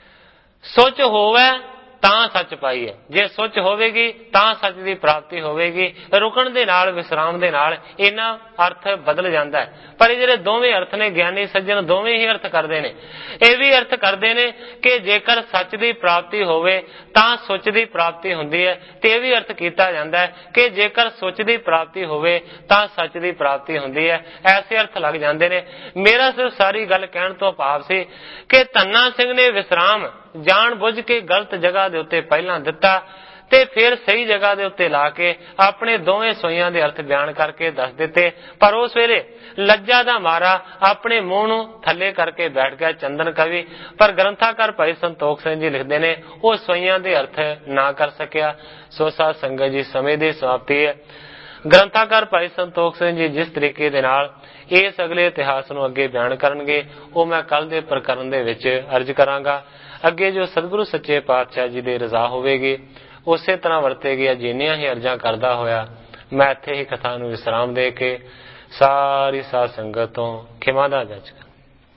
सुच होवे तां सच पाईए, जे सुच होवेगी तां सच दी प्राप्ति होवेगी। रुकण दे नाल विश्राम दे नाल इन्ना अर्थ बदल जांदा है। पर ये दोवें अर्थ ने ज्ञानी सज्जन दोवें ही अर्थ करदे ने। ये भी अर्थ करदे ने कि जेकर सच दी प्राप्ति होवे तां सुच दी प्राप्ति हुंदी है, ते ये भी अर्थ कीता जांदा है कि जेकर सुच दी प्राप्ति होवे तां सच दी प्राप्ति हुंदी है। ऐसे अर्थ लग जांदे ने। मेरा सिर्फ सारी गल कहण तो भाव सी कि धन्ना सिंह ने विश्राम जान बुझ के गलत जगह दे उत्ते पहला दिता ते फिर सही जगह दे उत्ते ला के अपने दोवें सोइयां दे अर्थ बयान करके दस दिते। पर उस वेले लज्जा दा मारा अपने मुंह नूं थल्ले करके बैठ गया चंदन कवि। पर ग्रंथाकार भाई संतोख सिंह जी लिखदे ने वो सोइयां दे अर्थ ना कर सकिया। सो साध संगत जी, समय दी समाप्ति है। ग्रंथाकार भाई संतोख सिंह जी जिस तरीके दे नाल इस अगले इतिहास नूं अगे बयान करनगे वो मैं कल दे प्रकरण दे विच अर्ज करांगा। अगे जो सतगुरु सच्चे पातशाह जी दे रजा होवेगी उसे तरह वरतेगी। जिन्नियां ही अर्जां करदा होया मैं इत्थे ही कथा नूं विश्राम दे के सारी साध संगत तो खिमा दा जज कर।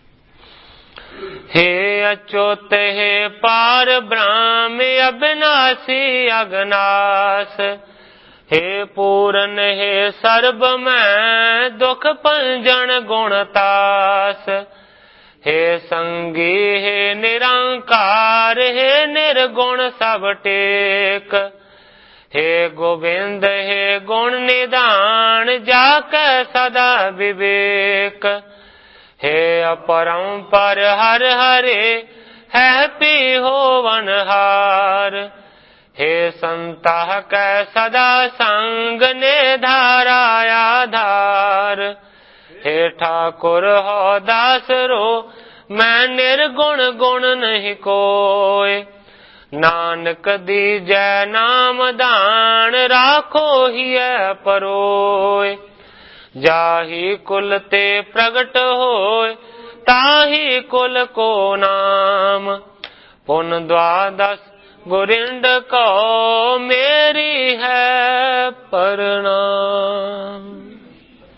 हे अच्युत हे पार ब्रह्म अविनाशी अगनास, हे पूरन हे सर्ब मैं दुख पंजन गुणतास, हे संगी हे निरंकार हे निर्गुण सब टेक, हे गोविंद हे गुण निदान जाके सदा विवेक, हे अपरंपर हर हरे है पी होवन हार, हे संता कै सदा संग ने धारा आधार, हे ठाकुर हो दास रो मैं निर्गुण गुण नहीं कोय, नानक दीजै नाम दान राखो ही परोय, जाही कुल ते प्रगट होय ताही कुल को नाम, पुन द्वादश गुरिंड को मेरी है प्रणाम।